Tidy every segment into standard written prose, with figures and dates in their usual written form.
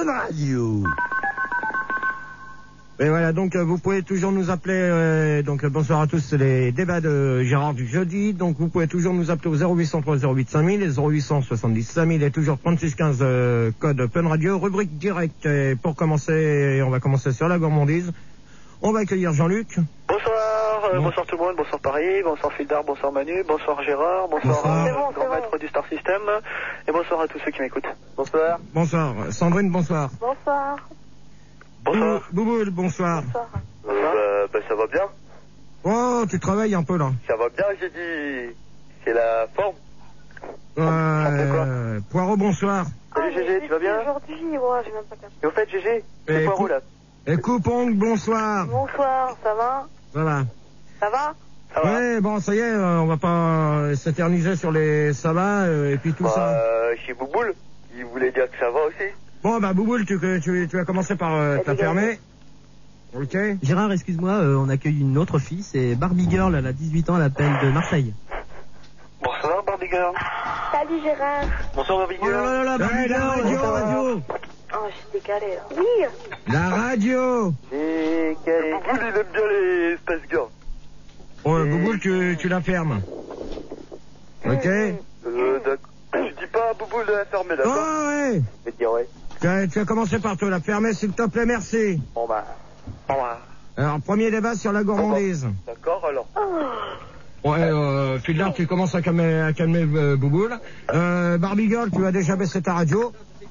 Fun Radio. Et voilà, donc vous pouvez toujours nous appeler, donc bonsoir à tous, c'est les débats de Gérard du jeudi, donc vous pouvez toujours nous appeler au 0803 08 5000 et 0870 5000 et toujours 3615 code Fun Radio, rubrique directe. Et pour commencer, on va commencer sur la gourmandise. On va accueillir Jean-Luc. Bonsoir, bonsoir tout le monde, bonsoir Paris, bonsoir Fildar, bonsoir Manu, bonsoir Gérard, bonsoir grand maître du Star System, et bonsoir à tous ceux qui m'écoutent. Bonsoir. Bonsoir. Sandrine, bonsoir. Bonsoir. Bonsoir. Bouboule, bonsoir. Bonsoir. Ça va bien. Oh, tu travailles un peu là. Ça va bien, j'ai dit. C'est la forme. Poirot, bonsoir. Salut GG, tu vas bien? Aujourd'hui, ouais, j'ai même pas capté. Et au fait GG, c'est Poirot là. Et Coupong, bonsoir. Bonsoir, ça va? Ça va. Ça va? Ça va? Ouais, bon, ça y est, on va pas s'éterniser sur les ça va et puis tout ça. Chez Bouboule, il voulait dire que ça va aussi. Bon, bah, Bouboule, tu vas commencer par te la fermer. Ok. Gérard, excuse-moi, on accueille une autre fille, c'est Barbie Girl, elle a 18 ans, elle appelle de Marseille. Bonsoir Barbie Girl. Salut Gérard. Bonsoir Barbie Oh Girl. là là là, Barbie Girl, radio. Oh, je suis décalée là. Oui. La radio. Et Bouboule, il aime bien les Space Girls. Oh, Bouboule, tu la fermes. Ok. D'accord. Tu dis pas à Bouboule de la fermer, d'accord? Oh, ouais. Je vais te dire ouais. Tu vas commencer par te la fermer, s'il te plaît, merci. Bon bah. Alors, premier débat sur la gourmandise. D'accord, alors. Ouais, Fildar, tu commences à calmer Bouboule. Barbie Girl, tu as déjà baissé ta radio.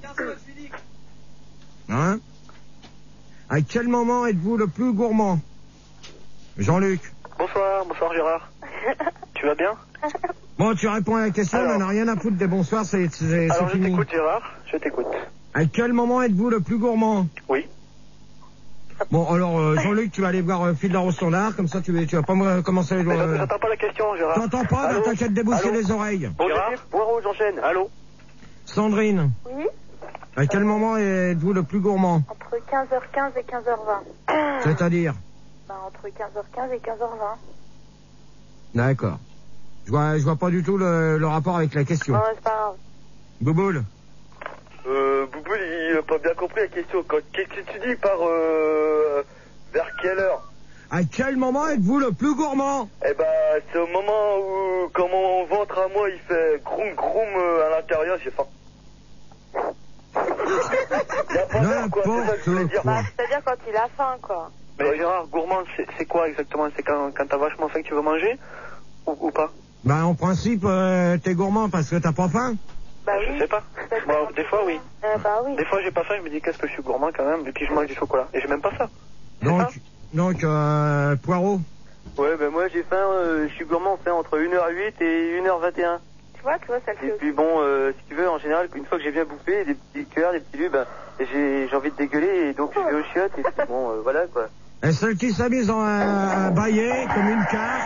Hein? À quel moment êtes-vous le plus gourmand? Jean-Luc. Bonsoir Gérard. Tu vas bien? Bon, tu réponds à la question, on n'en a rien à foutre des bonsoirs, c'est Alors je fini. t'écoute Gérard, je t'écoute. À quel moment êtes-vous le plus gourmand? Oui. Bon, alors, Jean-Luc, tu vas aller voir Fildar au standard, comme ça tu vas pas commencer... J'entends pas la question Gérard. T'entends pas? Bah, t'inquiète déboucher les oreilles. Bon, Gérard, Poirot, j'enchaîne. Allô? Sandrine. Oui. À quel moment êtes-vous le plus gourmand? Entre 15h15 et 15h20. C'est-à-dire? Bah, entre 15h15 et 15h20. D'accord. Je vois pas du tout le rapport avec la question. Non, c'est pas grave. Bouboule. Bouboule, il a pas bien compris la question. Qu'est-ce que tu dis par vers quelle heure? À quel moment êtes-vous le plus gourmand? Eh ben, c'est au moment où, quand mon ventre à moi, il fait groum groum à l'intérieur, j'ai faim. Y a pas d'heure, quoi, c'est ça que je voulais dire. Bah, c'est-à-dire quand il a faim, quoi. Mais Gérard, gourmand, c'est quoi exactement? C'est quand t'as vachement faim que tu veux manger? Ou pas? Bah, en principe, t'es gourmand parce que t'as pas faim. Bah oui. Je sais pas. Bon, des fois, oui. Bah oui. Des fois, j'ai pas faim, je me dis qu'est-ce que je suis gourmand quand même, et puis je mange du chocolat. Et j'ai même pas ça. Donc, Poirot. Ouais, ben moi j'ai faim, je suis gourmand, on fait entre 1h08 et 1h21. Tu vois, ça le fait Et aussi. puis bon, si tu veux, en général, une fois que j'ai bien bouffé, des petits cuillères, des petits lus, ben, j'ai envie de dégueuler, et donc je vais aux chiottes, et puis bon, voilà quoi. Et celle qui s'amuse à bailler comme une carte.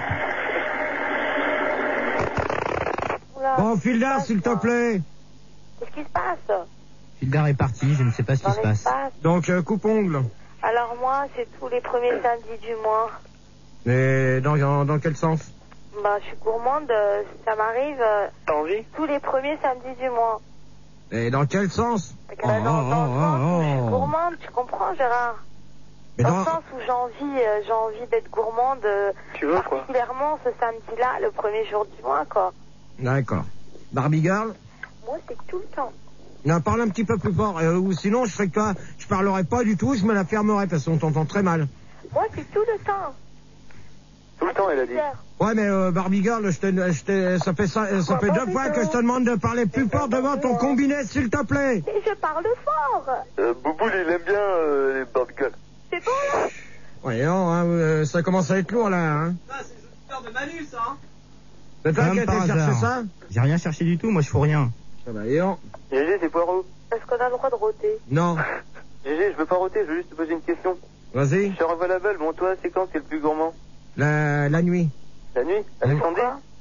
Bon, Fildar, s'il te plaît. Qu'est-ce qui se passe? Fildar est parti, je ne sais pas ce qui se passe. Donc, coupe-ongle. Alors moi, c'est tous les premiers samedis du mois. Et dans quel sens? Bah, je suis gourmande, ça m'arrive T'as envie? tous les premiers samedis du mois. Et dans quel sens? Dans le sens où je suis gourmande, tu comprends, Gérard? Mais dans le sens où j'ai envie d'être gourmande, tu veux, particulièrement ce samedi-là, le premier jour du mois, quoi. D'accord. Barbie Girl? Moi, c'est tout le temps. Non, parle un petit peu plus fort, ou sinon je ferai quoi? Je parlerai pas du tout, je me la fermerai parce qu'on t'entend très mal. Moi, c'est tout le temps. Tout le temps, elle a dit. Ouais, mais Barbie Girl, ça fait 2 fois que je te demande de parler plus fort devant ton combiné, s'il te plaît. Et je parle fort. Bouboule, il aime bien les Barbie Girl. C'est bon, là? Ouais, non, hein, ça commence à être lourd, là, hein. Ah, c'est les auditeurs de Manu, ça, hein. C'est toi qui as été chercher ça? J'ai rien cherché du tout, moi je fous rien. Ah bah, et non. GG, c'est Poirot. Est-ce qu'on a le droit de rôter? Non. GG, je veux pas rôter, je veux juste te poser une question. Vas-y. Sur Available, bon, toi, c'est quand t'es le plus gourmand? La nuit. La nuit? Avec Sandy?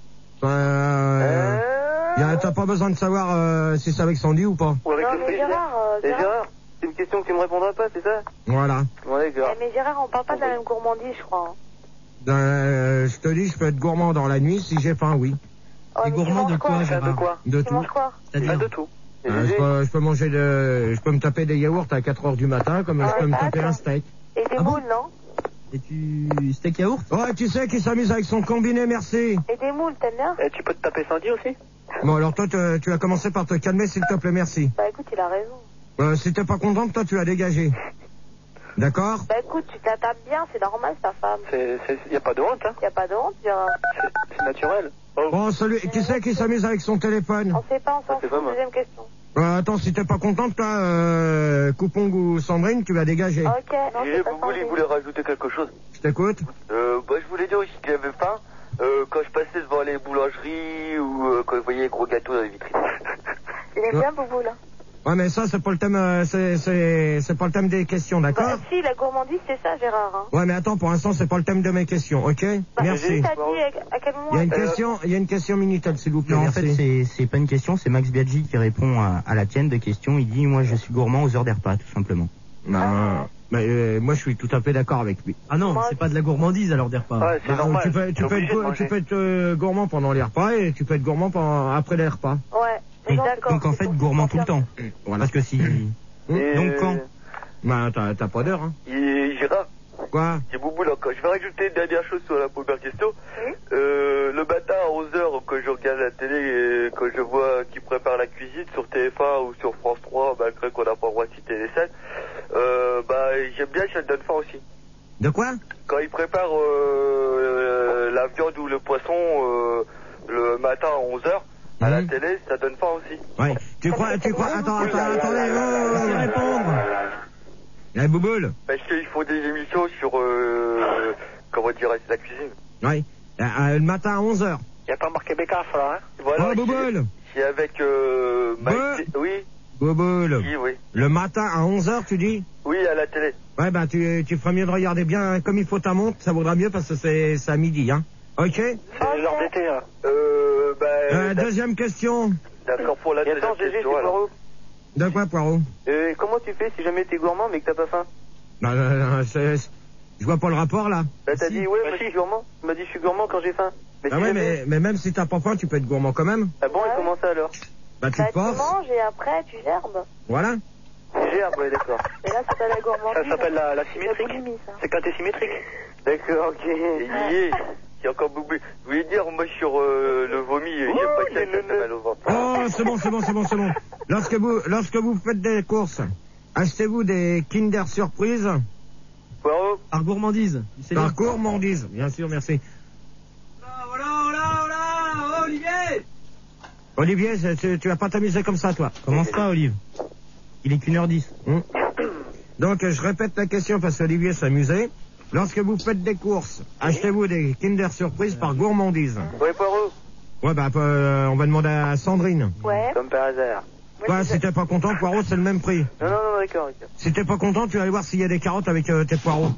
T'as pas besoin de savoir si c'est avec Sandy ou pas. Ou avec Non, le mais frigidaire? Gérard, c'est une question que tu me répondras pas, c'est ça? Voilà. Ouais, d'accord. Mais Gérard, on parle pas de la même gourmandise, je crois. Je te dis, je peux être gourmand dans la nuit si j'ai faim, oui. Oh, Et gourmand de quoi, Gérard? De Tu tout. manges quoi? C'est-à-dire de tout. Je peux manger je peux me taper des yaourts à 4h du matin, comme je peux me taper un steak. Et des moules, non? Et steak yaourt? Ouais, tu sais qui s'amuse avec son combiné, merci. Et des moules, t'aimes bien? Et tu peux te taper Sandy aussi? Bon, alors toi, tu vas commencer par te calmer, s'il te plaît, merci. Bah écoute, il a raison. Si t'es pas contente, toi, tu as dégagé. D'accord? Bah écoute, tu t'attapes bien, c'est normal, ta femme. Y a pas de honte, hein? Y a pas de honte, Gérard. C'est naturel. Oh. Bon, salut. Qui c'est qui s'amuse avec son téléphone? On sait pas, on s'en fout. Deuxième question. Attends, si t'es pas contente, toi, Coupong ou Sandrine, tu vas dégager. Ok, non, c'est pas Boubou, il voulait rajouter quelque chose. Je t'écoute. Je voulais dire aussi qu'il avait faim quand je passais devant les boulangeries ou quand je voyais les gros gâteaux dans les vitrines. Il aime bien Boubou, là. Ouais, mais ça, c'est pas le thème, c'est pas le thème des questions, d'accord? Bah si, la gourmandise, c'est ça, Gérard. Hein. Ouais, mais attends, pour l'instant, c'est pas le thème de mes questions, ok? Bah, merci. T'as dit à quel moment? Il y a une question Minitel, s'il vous plaît. Non, merci. en fait, c'est pas une question, c'est Max Biaggi qui répond à la tienne de question. Il dit, moi, je suis gourmand aux heures des repas, tout simplement. Non, mais moi, je suis tout à fait d'accord avec lui. Ah non, c'est pas de la gourmandise alors des repas. Ouais, c'est normal. Tu peux être gourmand pendant les repas et tu peux être gourmand après les repas. Ouais. D'accord. Donc en fait, gourmand tout le temps. Voilà. Parce que si... Donc quand? Bah, t'as pas d'heure, hein. Gérard, Quoi? c'est Boubou là. Je vais rajouter une dernière chose sur la première question. Le matin à 11h, quand je regarde la télé et quand je vois qui prépare la cuisine sur TF1 ou sur France 3, malgré qu'on n'a pas le droit de citer les scènes, j'aime bien, ça me donne faim aussi. De quoi? Quand ils préparent la viande ou le poisson le matin à 11h, à la télé, ça donne faim aussi. Ouais. Tu crois, attendez, Laissez répondre. La bouboule. Parce qu'ils font des émissions sur, comment dirais-je, la cuisine. Ouais. Le matin à 11h. Y a pas marqué Bécaf, là, hein? Voilà. Oh, bouboule. C'est avec, oui. Bouboule. Oui. Le matin à 11h, tu dis? Oui, à la télé. Ouais, bah, tu ferais mieux de regarder bien, hein, comme il faut ta montre, ça vaudra mieux parce que c'est à midi, hein. Ok? C'est l'heure d'été, là. Deuxième question. D'accord, pour la deuxième question, alors. De quoi, Poirot? Comment tu fais si jamais t'es gourmand mais que t'as pas faim? Je vois pas le rapport, là. Bah, t'as dit, ouais, moi je suis gourmand. Tu m'as dit, je suis gourmand quand j'ai faim. Mais Ah ouais, mais même si t'as pas faim, tu peux être gourmand quand même. Ah bon, et comment ça alors? Bah, tu te Tu forces. manges et après, tu gerbes. Voilà. Gerbe, ouais, d'accord. Et là, c'est pas la gourmandise. Ça s'appelle la C'est symétrique. la boulimie, ça. C'est quand t'es symétrique. D'accord, ok. Il y a encore Boubou. Je voulais dire, moi sur le vomi, j'aime pas que ça fait mal au ventre. Oh, c'est bon. Lorsque vous faites des courses, achetez-vous des Kinder Surprise. Poirot. Par gourmandise. Par gourmandise, bien sûr, merci. Voilà, Olivier! Olivier, tu vas pas t'amuser comme ça, toi. Commence pas, Olive. Il est qu'1h10. Donc, je répète la question parce qu'Olivier s'amusait. Lorsque vous faites des courses, achetez-vous des Kinder Surprise par gourmandise. Ouais, Poirot. Ouais, bah, on va demander à Sandrine. Ouais. Comme par hasard. Ouais, si t'es pas content, Poirot, c'est le même prix. Non, d'accord. Si t'es pas content, tu vas aller voir s'il y a des carottes avec tes poireaux.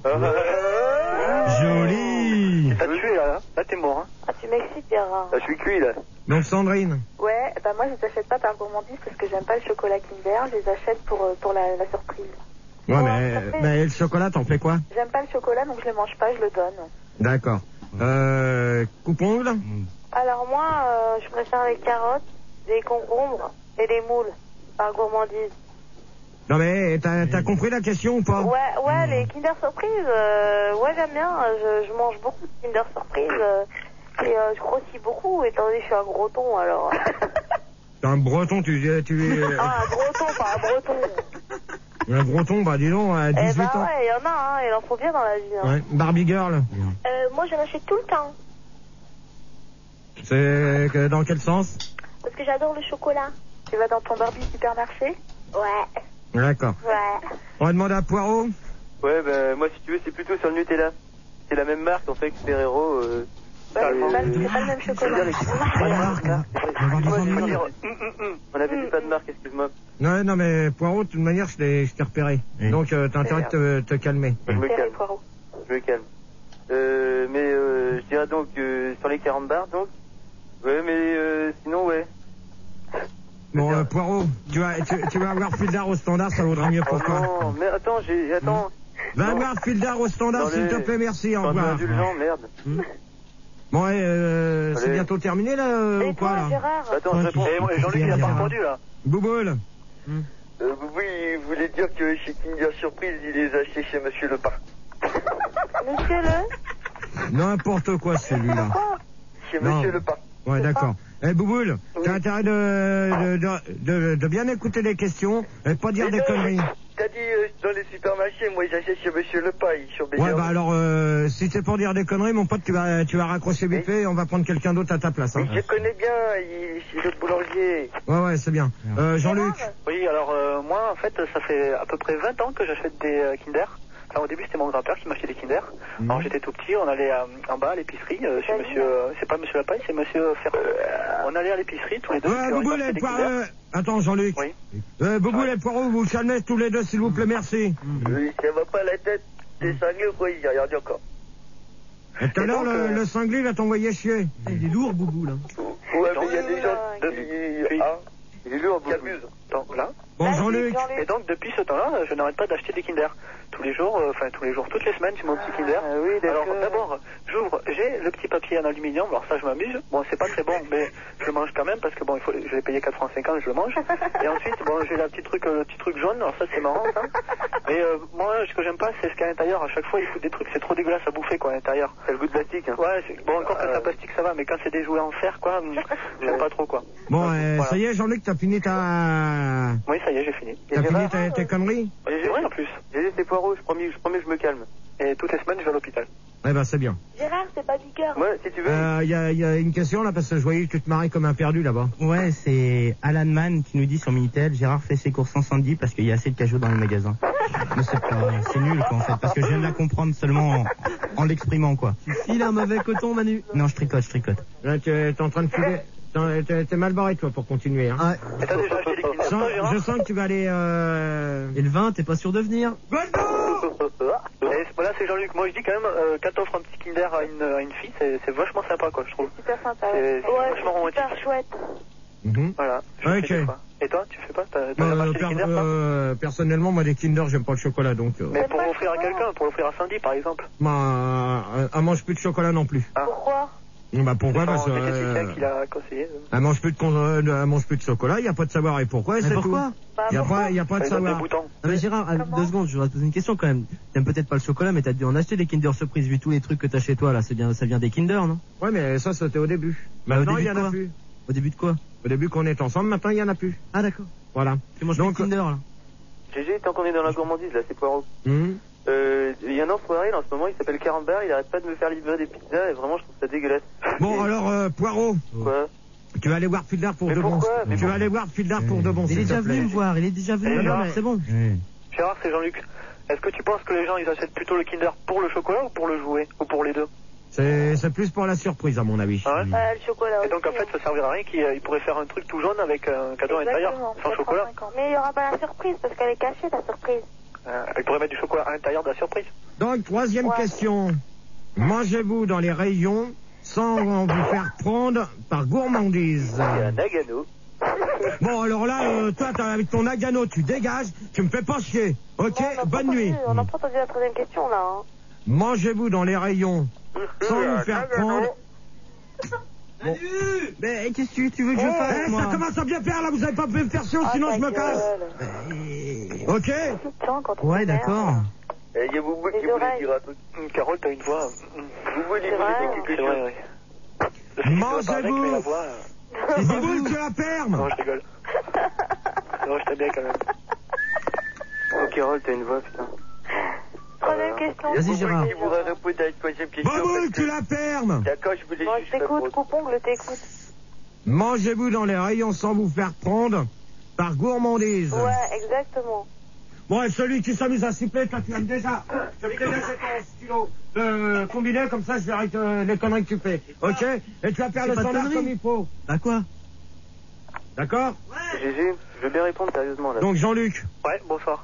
Joli. T'as tué, là. Là, t'es mort, hein. Ah, tu m'excites, Gérard. Je suis cuit, là. Donc, Sandrine. Ouais, bah moi, je les achète pas par gourmandise parce que j'aime pas le chocolat Kinder. Je les achète pour la surprise. Ouais, mais le chocolat, t'en fais quoi? J'aime pas le chocolat, donc je le mange pas, je le donne. D'accord. Coupe-ongle? Alors moi, je préfère les carottes, les concombres et les moules par gourmandise. Non mais t'as compris la question ou pas? Ouais, les Kinder Surprise, ouais j'aime bien. Je mange beaucoup de Kinder Surprise et je grossis beaucoup étant donné que je suis un gros ton alors. T'es un breton, tu es... Ah, un gros ton, pas un breton. Un breton, bah dis donc, à 18 ans. Ouais, il y en a, hein, il en faut bien dans la vie. Hein. Ouais, Barbie Girl. Moi j'en achète tout le temps. C'est dans quel sens? Parce que j'adore le chocolat. Tu vas dans ton Barbie supermarché? Ouais. D'accord. Ouais. On va demander à Poirot. Ouais, bah moi si tu veux, c'est plutôt sur le Nutella. C'est la même marque en fait que Ferrero. Ouais, c'est pas le même chocolat. On avait dit pas de marque, excuse-moi. Non, mais Poirot, de toute manière, je t'ai repéré. Oui. Donc, t'as intérêt de te calmer. Je me calme. Mais je dirais donc sur les 40 bars, donc. Ouais, mais sinon, ouais. Bon, Poirot, tu vas avoir Fildar au standard, ça vaudra mieux pour toi. Non, mais attends, Va voir Fildar au standard, s'il te plaît, merci, au revoir. Indulgent, merde. Bon, c'est bientôt terminé, là, Et ou quoi, toi, là? Gérard? Attends, je réponds. Jean-Luc, il a pas répondu, là. Bouboule. Oui, il voulait dire que chez Kinder Surprise, il les a achetés chez Monsieur Le Parc. Monsieur le? N'importe quoi, celui-là. Chez Non. Monsieur Le Parc. Ouais, d'accord. Bouboule, t'as intérêt de bien écouter les questions et pas dire des conneries. T'as dit dans les supermarchés, moi j'achète chez Monsieur Le Paille sur Ouais, bah alors, si c'est pour dire des conneries, mon pote, tu vas raccrocher vite fait et on va prendre quelqu'un d'autre à ta place. Hein. Je connais bien, c'est le boulanger. Ouais, c'est bien. Jean-Luc. Oui, alors moi, en fait, ça fait à peu près 20 ans que j'achète des Kinder. Enfin, au début, c'était mon grand-père qui m'achetait des Kinder. Alors, j'étais tout petit, on allait en bas à l'épicerie, chez monsieur... c'est pas monsieur Lapaille, c'est monsieur Ferrand. On allait à l'épicerie, tous les deux. Ouais, Bouboule et Poirot... Attends, Jean-Luc. Oui. Bouboule et Poirot, vous calmez tous les deux, s'il vous plaît, merci. Oui, ça va pas la tête, t'es cinglé ou quoi, il a rien dit encore. Et tout à l'heure, le cinglé, il va t'envoyer chier. Il est lourd, Bouboule. Ouais, mais il y a des gens il est lourd, qui abusent. Donc là. Bon, Jean-Luc. Et donc, depuis ce temps-là, je n'arrête pas d'acheter des Kinder. Tous les jours, toutes les semaines, j'ai mon petit Kinder. Oui, alors, d'abord, j'ai le petit papier en aluminium, alors ça, je m'amuse. Bon, c'est pas très bon, mais je le mange quand même, parce que bon, je l'ai payé 4,50 francs, je le mange. Et ensuite, bon, j'ai le petit truc jaune, alors ça, c'est marrant, ça. Mais moi, ce que j'aime pas, c'est ce qu'il y a à l'intérieur. À chaque fois, il faut des trucs, c'est trop dégueulasse à bouffer, quoi, à l'intérieur. C'est le goût de plastique, hein. Ouais, bon, encore quand c'est plastique, ça va, mais quand c'est des jouets en fer, quoi, j'aime pas trop, quoi. Bon, voilà. ça y est, Jean-Luc, t'as fini ta... Oui, ça y est, j'ai fini. T'as fini tes conneries? C'est vrai, en plus. J'ai dit, c'est Poirot, je promets que je me calme. Et toutes les semaines, je vais à l'hôpital. Eh ben, c'est bien. Gérard, c'est pas Bicker. Ouais, si tu veux. Il y a une question, là, parce que je voyais que tu te marrais comme un perdu, là-bas. Ouais, c'est Alan Mann qui nous dit sur Minitel, Gérard fait ses courses en Sandy parce qu'il y a assez de cajots dans les magasins. Mais c'est nul, quoi, en fait, parce que je viens de la comprendre seulement en l'exprimant, quoi. Tu files un mauvais coton, Manu. Non, je tricote. Là, t'es en train de filer... T'es mal barré, toi, pour continuer, hein. Ah, Et t'as déjà acheté des Kinder, toi, Gérard? Je sens que tu vas aller... et le vin, t'es pas sûr de venir? Et là, c'est Jean-Luc. Moi, je dis quand même, quand t'offres un petit Kinder à une fille, c'est vachement sympa, quoi, je trouve. Super sympa. C'est vachement romantique. Super chouette. Voilà. Ok. Fais des fois. Et toi, tu fais pas? T'as jamais acheté des Kinder, toi? Personnellement, moi, des Kinder, j'aime pas le chocolat, donc... Mais pour l'offrir à quelqu'un, pour l'offrir à Sandy, par exemple. Elle mange plus de chocolat non plus. Pourquoi? Bah pourquoi? Parce que... C'est quelqu'un qui l'a conseillé. Elle mange plus de chocolat, il n'y a pas de savoir et pourquoi, c'est tout. Pourquoi? Il n'y a pas de savoir. Non mais Gérard, 2 secondes, je voudrais te poser une question quand même. T'aimes peut-être pas le chocolat, mais t'as dû en acheter des Kinder Surprise, vu tous les trucs que t'as chez toi là, ça vient des Kinder, non? Ouais, mais ça, c'était au début. Bah, Maintenant, il y en a plus. Au début de quoi? Au début qu'on est ensemble, maintenant, il y en a plus. Ah d'accord. Voilà. Tu manges plus de Kinder là? GG, tant qu'on est dans la gourmandise, là, c'est Poirot. Il y a un enfoiré, là, en ce moment, il s'appelle Carambar, il arrête pas de me faire livrer des pizzas, et vraiment, je trouve ça dégueulasse. Bon, alors, Poirot. Quoi? Tu vas aller voir Fildar pour de bon. Tu vas aller voir Fildar pour de bon. Il est déjà venu me voir, il est déjà venu. Non, c'est bon. Gérard, c'est Jean-Luc. Est-ce que tu penses que les gens, ils achètent plutôt le Kinder pour le chocolat ou pour le jouet? Ou pour les deux? C'est plus pour la surprise, à mon avis. Ah ouais? Le chocolat. Et donc, en fait, ça servira à rien qu'il pourrait faire un truc tout jaune avec un cadeau à l'intérieur, sans chocolat. Mais il n'y aura pas la surprise, parce qu'elle est cachée, la surprise. Il pourrait mettre du chocolat à l'intérieur de la surprise. Donc, troisième question. Mangez-vous dans les rayons sans vous faire prendre par gourmandise? Il y a un Nagano. Bon, alors là, toi, avec ton Nagano, tu dégages, tu me fais pas chier. Ok, bonne nuit. On n'a pas entendu la troisième question, là. Hein. Mangez-vous dans les rayons sans vous faire prendre... Bon. Mais qu'est-ce que tu veux que je fasse, moi? Ça commence à bien faire, là, vous avez pas pu me faire chier, sinon je me casse. Ok? Ouais, d'accord. Il y a Boubou qui voulait dire un truc. Carole, t'as une voix... Boubou, il voulait dire quelque chose. Mangez-vous. Boubou, tu la perds. Non, je rigole. Non, je t'aime bien quand même. Oh, Carole, t'as une voix, putain. Troisième question. Vas-y, Gérard. Qui voudrait répondre à une troisième question? Boubou, tu la perds. D'accord, je voulais Bon, juste je t'écoute, répondre. Coupongle, t'écoute. Mangez-vous dans les rayons sans vous faire prendre par gourmandise. Ouais, exactement. Bon, et celui qui s'amuse à siffler, toi, tu aimes déjà. Je vais déjà jeter ton stylo combiné, comme ça, je verrai les conneries que tu fais. Ok? Et tu vas faire le standard comme il faut. Bah quoi? D'accord? GG, je veux bien répondre sérieusement, là. Donc, Jean-Luc. Ouais, bonsoir.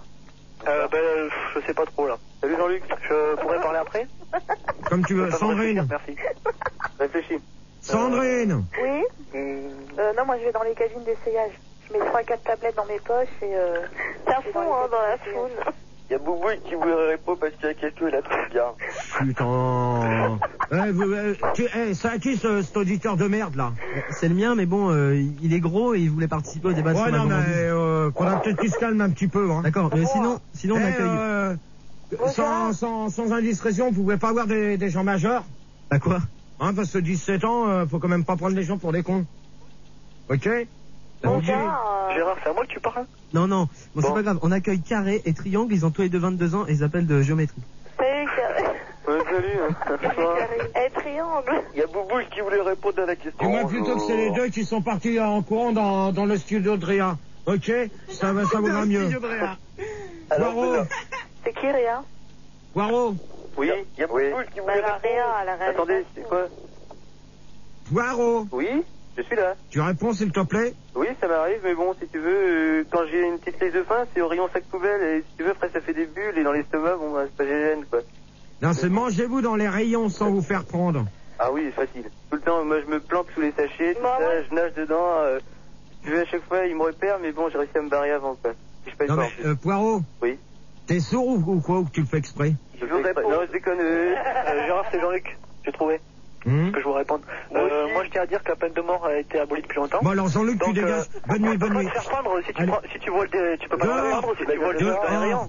Je sais pas trop, là. Salut, Jean-Luc. Je pourrais parler après? Comme tu veux. Sandrine. Merci. Réfléchis. Sandrine. Oui? Non, moi, je vais dans les cabines d'essayage. Je mets 3-4 tablettes dans mes poches et... C'est à fond, hein, dans la foule. Il y a Boubouille qui voulait répondre parce qu'il y a quelqu'un, il a trop bien. Putain. C'est à qui cet auditeur de merde là? C'est le mien, mais bon, il est gros et il voulait participer au débat Ouais, sur la non, gourmandise. mais faudra peut-être qu'il se calme un petit peu. Hein. D'accord, mais sinon on accueille... Sans indiscrétion, vous pouvez pas avoir des gens majeurs? À quoi? Hein, parce que 17 ans, faut quand même pas prendre les gens pour des cons. Ok? Gérard, c'est à moi que tu parles? Non, bon, c'est pas grave, on accueille Carré et Triangle, ils ont tous les deux 22 ans et ils appellent de géométrie. Salut, Carré. Ouais, salut. Eh, Triangle. Il y a Boubouille qui voulait répondre à la question. Dis-moi plutôt que c'est les deux qui sont partis en courant dans le studio de Réa. Ok? Ça vaudra mieux. Alors, Poirot. C'est qui, Réa? Poirot. oui, il y a Boubouille qui voulait Réa, répondre. à la réalisation. Attendez, c'est quoi? Poirot. Oui, je suis là. Tu réponds s'il te plaît? Oui, ça m'arrive, mais bon, si tu veux, quand j'ai une petite laisse de faim, c'est au rayon sac poubelle, et si tu veux, après ça fait des bulles, et dans l'estomac, bon, bah, c'est pas gêne, quoi. Non, c'est mangez-vous dans les rayons sans vous faire prendre. Ah oui, facile. Tout le temps, moi, je me plante sous les sachets, tout Bah, ça, ouais. je nage dedans, si tu veux, à chaque fois, ils me repèrent, mais bon, j'ai réussi à me barrer avant, quoi. Si je paye Non pas, mais en plus. Poirot, Oui. t'es sourd ou quoi, ou que tu le fais exprès? Je fais pas- Non, je déconne. Gérard, c'est Jean-Luc. J'ai trouvé. Que je vous réponde. Moi, je tiens à dire que la peine de mort a été abolie depuis longtemps. Bon alors Jean-Luc, tu Donc, dégages. Bonne nuit, bonne Pas nuit. te faire prendre si tu Allez. si tu vois tu peux pas te Dehors. faire prendre si tu vois le Dehors. rien.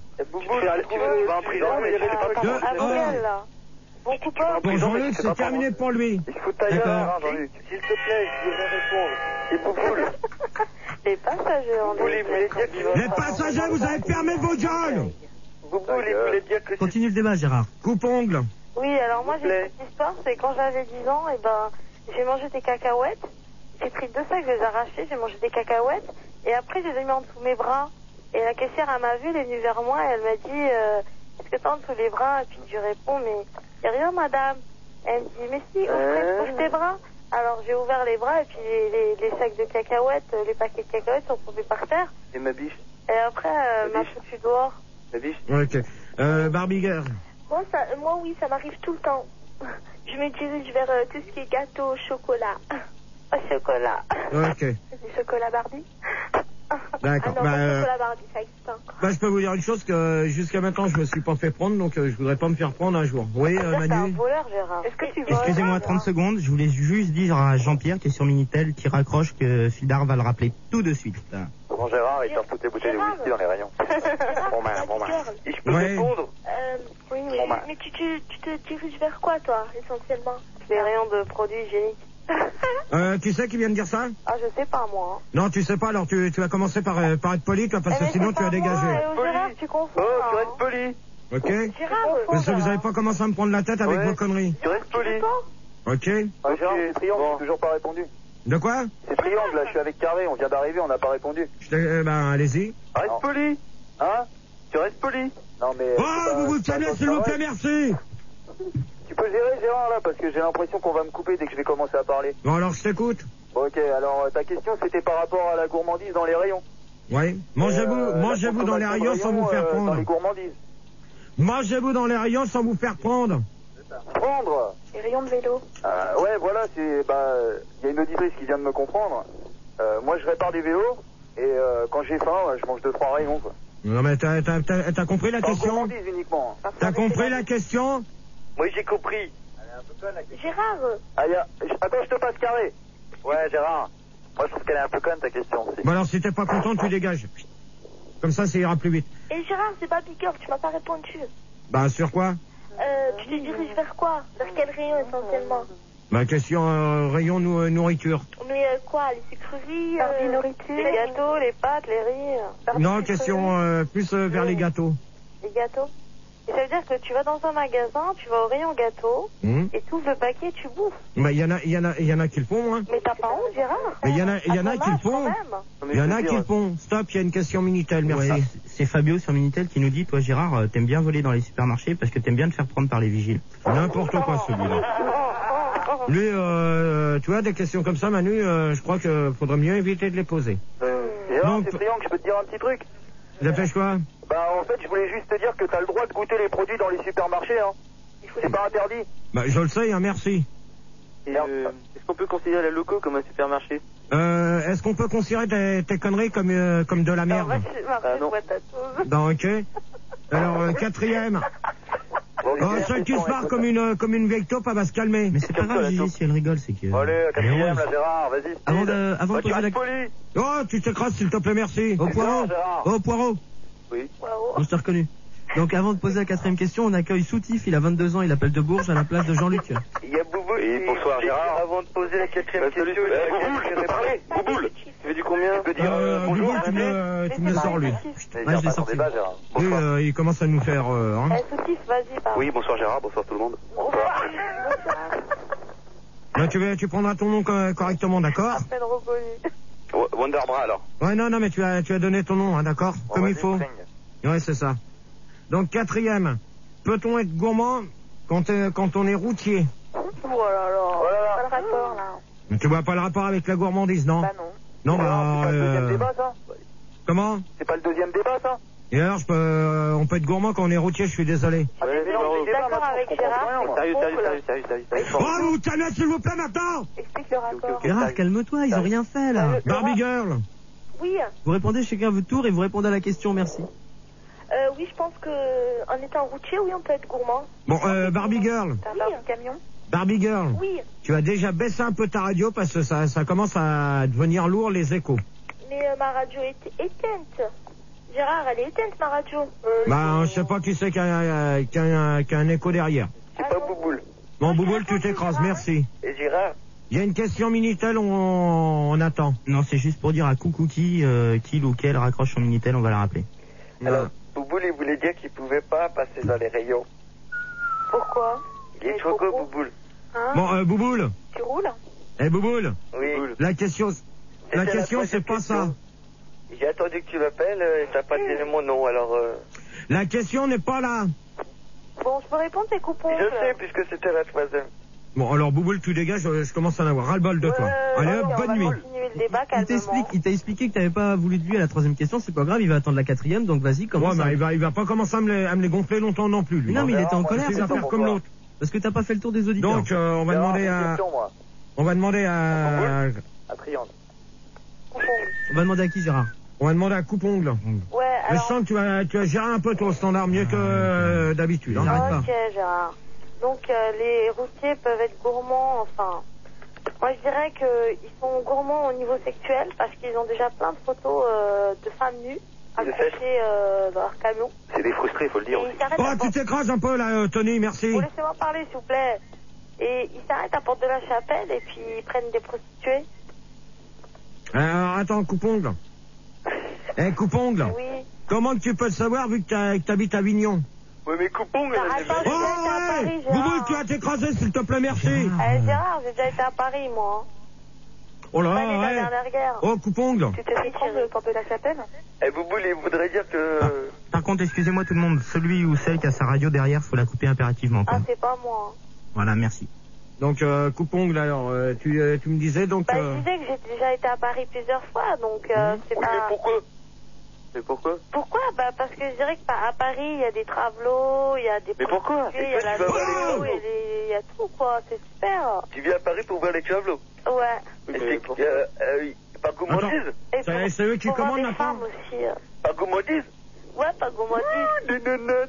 Tu vas en prison, mais tu fais pas prendre. Ah, Dehors. Miguel, là. Bon coupable. Bon Jean-Luc, c'est terminé pour lui. Il faut ta gueule, D'accord. hein, Jean-Luc. S'il te plaît, je voudrais répondre. C'est Bouboule. Les passagers, on Bouboule, il voulait dire qu'il Les passagers, vous avez fermé vos gueules. Bouboule, il voulait dire que Continue le débat, Gérard. Coupe-ongle. Oui, alors moi j'ai une petite histoire, c'est quand j'avais 10 ans, et ben j'ai mangé des cacahuètes, j'ai pris 2 sacs, je les ai arrachés, j'ai mangé des cacahuètes, et après je les ai mis en dessous de mes bras. Et la caissière, elle m'a vue, elle est venue vers moi, et elle m'a dit, est-ce que t'as en dessous les bras? Et puis je lui réponds, mais y a rien madame. Elle me dit, mais si, ouvre tes bras. Alors j'ai ouvert les bras, et puis les sacs de cacahuètes, les paquets de cacahuètes sont tombés par terre. Et ma biche. Et après, elle m'a foutu dehors. Ma biche. Ok. Barbie Girl. Moi, oui, ça m'arrive tout le temps. Je me dirige vers tout ce qui est gâteau au chocolat. Au chocolat. Ok. Du chocolat Barbie. D'accord. Ah non, pas le chocolat Barbie, ça existe encore. Bah, je peux vous dire une chose que jusqu'à maintenant je me suis pas fait prendre, donc je voudrais pas me faire prendre un jour. Oui, T'es un Manu. voleur, Gérard. Est-ce que tu voles? Excusez-moi 30 secondes, je voulais juste dire à Jean-Pierre qui est sur Minitel, qui raccroche, que Fidar va le rappeler tout de suite. Bon, Gérard, il t'a foutu des bouteilles de whisky dans les rayons. Bon, ben. Et je peux Ouais. répondre? Oui, mais tu te diriges vers quoi, toi, essentiellement? Les rayons de produits hygiéniques. Tu sais qui vient de dire ça? Ah, je sais pas, moi. Non, tu sais pas, alors tu vas commencer par être poli, toi, parce que sinon tu vas dégager. Gérard, tu confonds. Oh, tu hein. restes poli. Ok? Gérard, Parce que vous avez pas commencé à me prendre la tête avec Ouais. vos conneries. Tu restes poli. Ok? Ah, Gérard, c'est Triangle, j'ai toujours pas répondu. De quoi? C'est Triangle, là, je suis avec Carré, on vient d'arriver, on n'a pas répondu. Ben, allez-y. Reste poli. Hein? Tu restes poli. Non, mais. Oh, vous vous calmez, s'il vous plaît, merci. Tu peux gérer, Gérard, là, parce que j'ai l'impression qu'on va me couper dès que je vais commencer à parler. Bon, alors je t'écoute. Ok, alors ta question c'était par rapport à la gourmandise dans les rayons. Oui. Mangez-vous dans les rayons sans vous faire Dans prendre. les gourmandises. Mangez-vous dans les rayons sans vous faire prendre. Prendre. Les rayons de vélo. Ouais, voilà, c'est y a une auditrice qui vient de me comprendre. Moi, je répare des vélos et quand j'ai faim, je mange 2-3 rayons, quoi. Non, mais t'as compris la En question? gourmandise uniquement. T'as compris la question? Oui, j'ai compris. Gérard, Attends, je te passe Carré. Ouais, Gérard. Moi, je trouve qu'elle est un peu conne ta question aussi. Bon, alors si t'es pas content, tu dégages. Comme ça ira plus vite. et Gérard, c'est pas Big Girl, tu m'as pas répondu. Bah, sur quoi? Tu te diriges vers quoi? Vers quel rayon, essentiellement? Bah, question rayon nourriture. Mais quoi? Les sucreries, Les nourriture, Les gâteaux, les pâtes, les riz. Non, question plus vers les gâteaux. Les gâteaux. Et ça veut dire que tu vas dans un magasin, tu vas au rayon gâteau, et tu ouvres le paquet, tu bouffes. Bah, il y en a qui le font, hein. Mais t'as pas honte, Gérard? Mais il y en a qui le font. Il y en a qui le font. Stop, il y a une question Minitel, merci. Ouais, c'est Fabio sur Minitel qui nous dit, toi Gérard, t'aimes bien voler dans les supermarchés parce que t'aimes bien te faire prendre par les vigiles. N'importe quoi celui-là. Lui, tu vois, des questions comme ça, Manu, je crois qu'il faudrait mieux éviter de les poser. Gérard, Donc- c'est Triangle, je peux te dire un petit truc? Dépêche quoi? Bah, en fait, je voulais juste te dire que t'as le droit de goûter les produits dans les supermarchés, hein. C'est pas interdit. Bah, je le sais, hein, merci. Est-ce qu'on peut considérer la loco comme un supermarché? Est-ce qu'on peut considérer tes conneries comme de la merde? non. Non, ok. Alors, quatrième. Celle qui se marre comme une vieille taupe, elle va se calmer. Mais c'est pas grave, Gigi, si elle rigole, c'est que... Allez, quatrième, là, Gérard, vas-y. Avant de poser la... poli. Oh, tu t'écrases, s'il te plaît, merci. Oh, Poirot. Oh, Poirot. Oui. On s'est reconnu. Donc avant de poser la quatrième question, on accueille Soutif, il a 22 ans, il appelle de Bourges à la place de Jean-Luc. Il y a Bouboule. Oui, bonsoir Gérard. Avant de poser la quatrième question, Bouboule, tu veux du combien? Tu peux dire bonjour. Bouboule, tu me le sors, lui. Ouais, je l'ai sorti. Lui, il commence à nous faire... hein. Soutif, vas-y, parle. Oui, bonsoir Gérard, bonsoir tout le monde. Là, tu prendras ton nom correctement, d'accord? Appelle reconnu. Wonderbra alors. Ouais, non, mais tu as donné ton nom, hein, d'accord? Comme il faut. Ouais, c'est ça. Donc, quatrième. Peut-on être gourmand quand on est routier? Oh là là. Pas le rapport, là. Tu vois pas le rapport avec la gourmandise, non? Bah non. Non, bah... C'est pas le deuxième débat, ça? Comment? C'est pas le deuxième débat, ça? Et alors, on peut être gourmand quand on est routier, je suis désolé. Je suis d'accord avec Gérard. Sérieux. Oh, vous calmez, s'il vous plaît, maintenant! Explique le rapport. Gérard, calme-toi, ils ont rien fait là. Barbie Girl. Oui, Vous répondez chacun à votre tour et vous répondez à la question, merci. oui, je pense que en étant routier, oui, on peut être gourmand. Bon, Barbie Girl. T'as un Barbie camion? Barbie Girl. Oui, Tu as déjà baissé un peu ta radio parce que ça commence à devenir lourd, les échos. mais ma radio est éteinte. Gérard, elle est éteinte, ma radio. Bah, je sais pas qui c'est qui a un écho derrière. C'est pas Bouboule. Bon, Bouboule, tu t'écrases, merci. Et Gérard? Il y a une question Minitel, on attend. Non, c'est juste pour dire à Coucou qu'il ou qu'elle raccroche son Minitel, on va la rappeler. Alors, Bouboule, il voulait dire qu'il pouvait pas passer dans les rayons. Pourquoi? Il est trop gros, Bouboule. Hein? Bon, Bouboule. Tu roules? Bouboule. Oui. La question, c'est pas ça. J'ai attendu que tu m'appelles et t'as pas donné mon nom, alors... La question n'est pas là. Bon, je peux répondre, tes coupons? Je sais, puisque c'était la troisième. Bon, alors, Bouboule, tu dégages, je commence à en avoir ras-le-bol de toi. Allez, hop, bonne nuit. Continuer le débat Il t'a expliqué que t'avais pas voulu de lui à la troisième question, c'est pas grave, il va attendre la quatrième, donc vas-y, commence. Ouais, mais il va pas commencer à me les gonfler longtemps non plus, lui. Mais non, mais il était en colère, Il va faire comme l'autre. parce que t'as pas fait le tour des auditeurs. Donc, on va demander à... À Triangle. On va demander à qui, Gérard? On va demander à Coupongle. Ouais, Je alors... sens que tu as géré un peu ton standard mieux que d'habitude. Hein. J'arrête pas. Ok, Gérard. Donc, les routiers peuvent être gourmands, enfin... Moi, je dirais qu'ils sont gourmands au niveau sexuel parce qu'ils ont déjà plein de photos de femmes nues accrochées dans leur camion. C'est des frustrés, faut le dire Et aussi. ils s'arrêtent Oh, à tu porte... t'écrases un peu là, Tony, merci. Vous laissez-moi parler, s'il vous plaît. Et ils s'arrêtent à Porte de la Chapelle et puis ils prennent des prostituées. Alors, attends, Coupongle. Coupongle. Oui. Comment que tu peux le savoir vu que t'habites à Avignon? Oui, mais Coupon, Attends, j'ai Oh, déjà été à Paris, ouais Gérard. Bouboule, tu vas t'écraser, s'il te plaît, merci. Gérard, j'ai déjà été à Paris, moi. Oh là Pas les là, ouais. dernières guerres. Oh, Coupongle. Tu te fais prendre de Porte de la Chapelle? Bouboule, il voudrait dire que... Par contre, excusez-moi tout le monde, celui ou celle qui a sa radio derrière, faut la couper impérativement. Quoi. Ah, c'est pas moi. Voilà, merci. Donc, Coupongle, alors, tu me disais donc... Bah, je disais que j'ai déjà été à Paris plusieurs fois, donc c'est Oui, pas... mais pourquoi? Mais pourquoi? Pourquoi? Bah, parce que je dirais qu'à Paris, il y a des travelots, il y a des Mais pourquoi? prostituées, il y a la Et toi, tu vas voir les vélo, travelots. il y a tout, quoi. C'est super. Tu viens à Paris pour voir les travelots? Ouais. Pas gourmandise? Et C'est eux qui pour voir commandent des maintenant. femmes aussi. Pas gourmandise? Ouais, pas gourmandise. Des nonottes.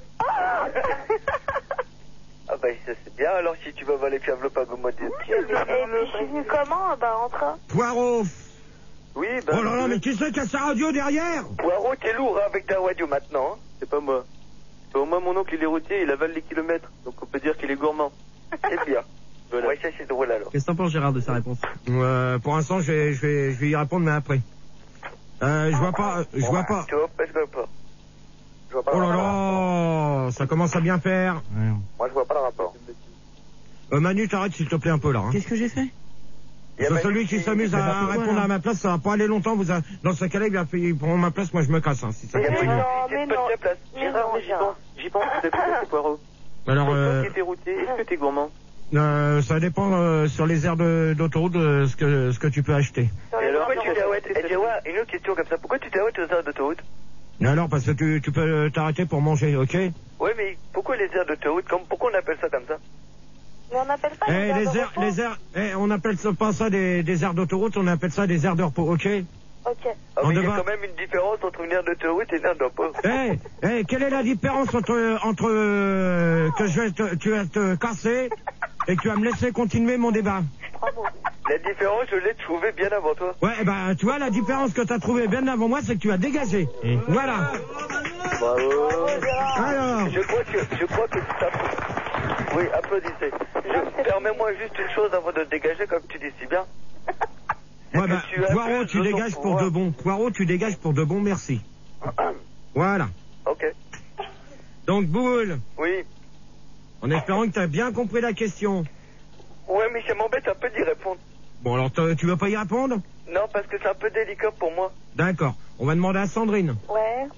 Ah bah ça c'est bien alors si tu vas voir les travelots pas gourmandise. Et puis je suis venue comment? Bah, entre. Poirot. Oui, bah... Oh là là, mais qui c'est qui a sa radio derrière? Poirot, t'es lourd hein, avec ta radio maintenant. Hein. C'est pas moi. Au moins mon oncle il est routier, il avale les kilomètres. Donc on peut dire qu'il est gourmand. C'est bien. Voilà. Ouais, ça c'est drôle alors. Qu'est-ce que t'en penses, Gérard, de sa réponse? Pour l'instant, je vais y répondre, mais après. Je vois pas. Tu vois pas, je vois pas. Je vois pas Oh le là rapport. là, ça commence à bien faire. Ouais. Moi je vois pas le rapport. Manu, t'arrêtes s'il te plaît un peu là. Hein. Qu'est-ce que j'ai fait? Parce que celui qui s'amuse à répondre à ma place, ça va pas aller longtemps. Dans ce cas-là, il prend ma place, moi je me casse. Hein, si ça Mais continue. non, mais mais non. pas de place. Gérard, J'y pense, c'est Poirot. Alors, Toi qui étais routier, est-ce que t'es gourmand? ça dépend sur les aires d'autoroute ce que tu peux acheter. Et alors, pourquoi tu t'arrêtes? Une autre question comme ça. Pourquoi tu t'arrêtes aux aires d'autoroute? Alors, parce que tu peux t'arrêter pour manger, ok? Ouais, mais pourquoi les aires d'autoroute? Pourquoi on appelle ça comme ça? Mais on n'appelle pas les aires de repos. On appelle ça pas ça des aires d'autoroute, on appelle ça des aires de repos, ok? Ok. Ah, mais il y a devant. quand même une différence entre une aire d'autoroute et une aire d'impôt. Quelle est la différence entre que tu vas te casser et que tu vas me laisser continuer mon débat? 3 mots. La différence, je l'ai trouvée bien avant toi. Ouais, tu vois, la différence que tu as trouvée bien avant moi, c'est que tu as dégagé. Voilà. Bravo. Alors, Je crois que ça... Oui, applaudissez. Permets-moi juste une chose avant de dégager, comme tu dis si bien. ouais, Poirot, tu dégages pour de bon. Poirot, tu dégages pour de bon, merci. Voilà. Ok. Donc, Boule, Oui. en espérant que tu as bien compris la question. Ouais, mais ça m'embête un peu d'y répondre. Bon, alors, tu veux pas y répondre? Non, parce que c'est un peu délicat pour moi. D'accord. On va demander à Sandrine. Ouais.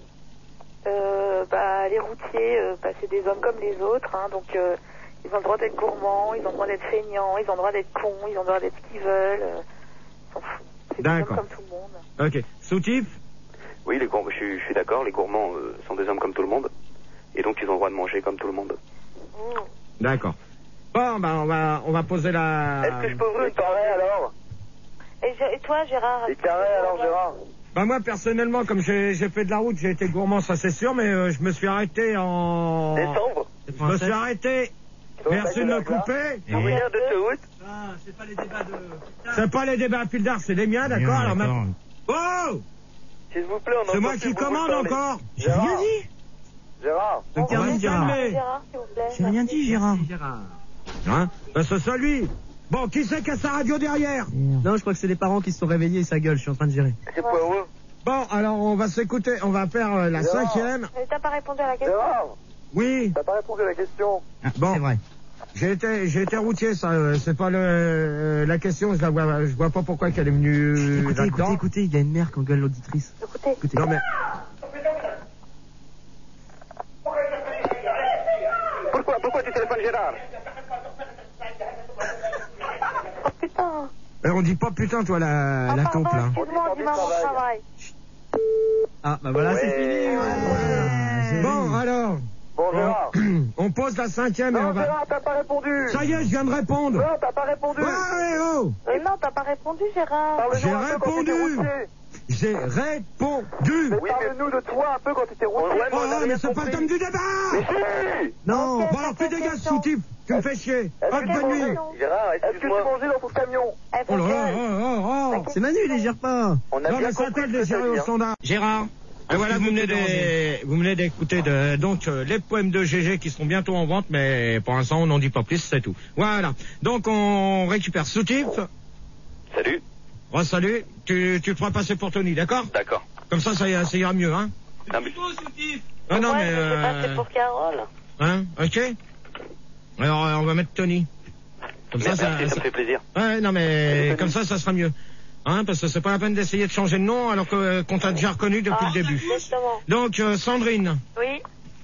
Les routiers, c'est des hommes comme les autres, hein, donc ils ont le droit d'être gourmands, ils ont le droit d'être feignants, ils ont le droit d'être cons, ils ont le droit d'être ce qu'ils veulent. Ils s'en foutent. C'est des hommes D'accord. comme tout le monde. Ok. Soutif? Oui, je suis d'accord, les gourmands sont des hommes comme tout le monde. Et donc ils ont le droit de manger comme tout le monde. D'accord. Bon, on va poser la... Est-ce que je peux ouvrir une carré alors? Et toi, Gérard? Et carré alors, Gérard? Moi, personnellement, comme j'ai fait de la route, j'ai été gourmand, ça c'est sûr, mais je me suis arrêté en... Décembre? Je me suis arrêté. Merci de me couper. Pour une aire d'autoroute? Ah, c'est pas les débats de... C'est pas les débats à fil d'art, c'est les miens, d'accord? Alors, Oh! S'il vous plaît, on C'est moi entend qui plus beaucoup commande parler. encore. J'ai rien dit. Gérard? Donc, On va se calmer. Gérard, s'il vous plaît. J'ai rien dit, Gérard. Hein? C'est ça, lui. Bon, qui c'est qui a sa radio derrière? Non, je crois que c'est les parents qui se sont réveillés et ça gueule, je suis en train de gérer. C'est Poirot? Bon, alors on va s'écouter, on va faire la Gérard. 5e. Mais t'as pas répondu à la question? Gérard? Oui. T'as pas répondu à la question? Bon. C'est vrai. J'ai été routier, ça, c'est pas la question, je vois pas pourquoi qu'elle est venue là-dedans. Écoutez, il y a une mère qui engueule l'auditrice. Écoutez. Non mais, Pourquoi tu téléphones Gérard? Oh putain. on dit pas putain, toi, la Pardon, taupe, là. excuse-moi, dis-moi mon travail. Ah, bah voilà, c'est fini. Ouais. Bon, alors, Bon, Gérard. on pose la 5e et Non, on va... Gérard, t'as pas répondu. Ça y est, je viens de répondre. Non, t'as pas répondu. Ouais, oh. Non, t'as pas répondu, Gérard. Parle-nous J'ai un peu quand t'étais répondu. routier. J'ai répondu. Mais parle-nous de toi un peu quand t'étais routier. Oh, mais c'est pas le thème du débat. Mais si. Non. Bon, alors tu dégages, soutif. Tu me fais chier. Hop, bonne nuit. Gérard, est-ce que tu mangeais dans ton camion? Oh là là, C'est Manu, il les gère pas. On a Non, bien mais ça compris appelle ce que des t'as gérés dit, au hein. standard. Gérard. Et voilà, vous venez d'écouter les poèmes de GG qui seront bientôt en vente, mais pour l'instant, on n'en dit pas plus, c'est tout. Voilà. Donc, on récupère Soutif. Salut. Salut. Tu te feras passer pour Tony, d'accord? D'accord. Comme ça ira mieux, hein? Non, mais... Ah non, Ouais, mais... je sais pas, c'est pour Carole. Hein? Ok? Alors, on va mettre Tony. Comme Merci, ça me fait plaisir. Ouais, non, mais comme ça sera mieux. Hein, parce que c'est pas la peine d'essayer de changer de nom alors qu'on t'a déjà reconnu depuis le début. Exactement. Donc, Sandrine, Oui.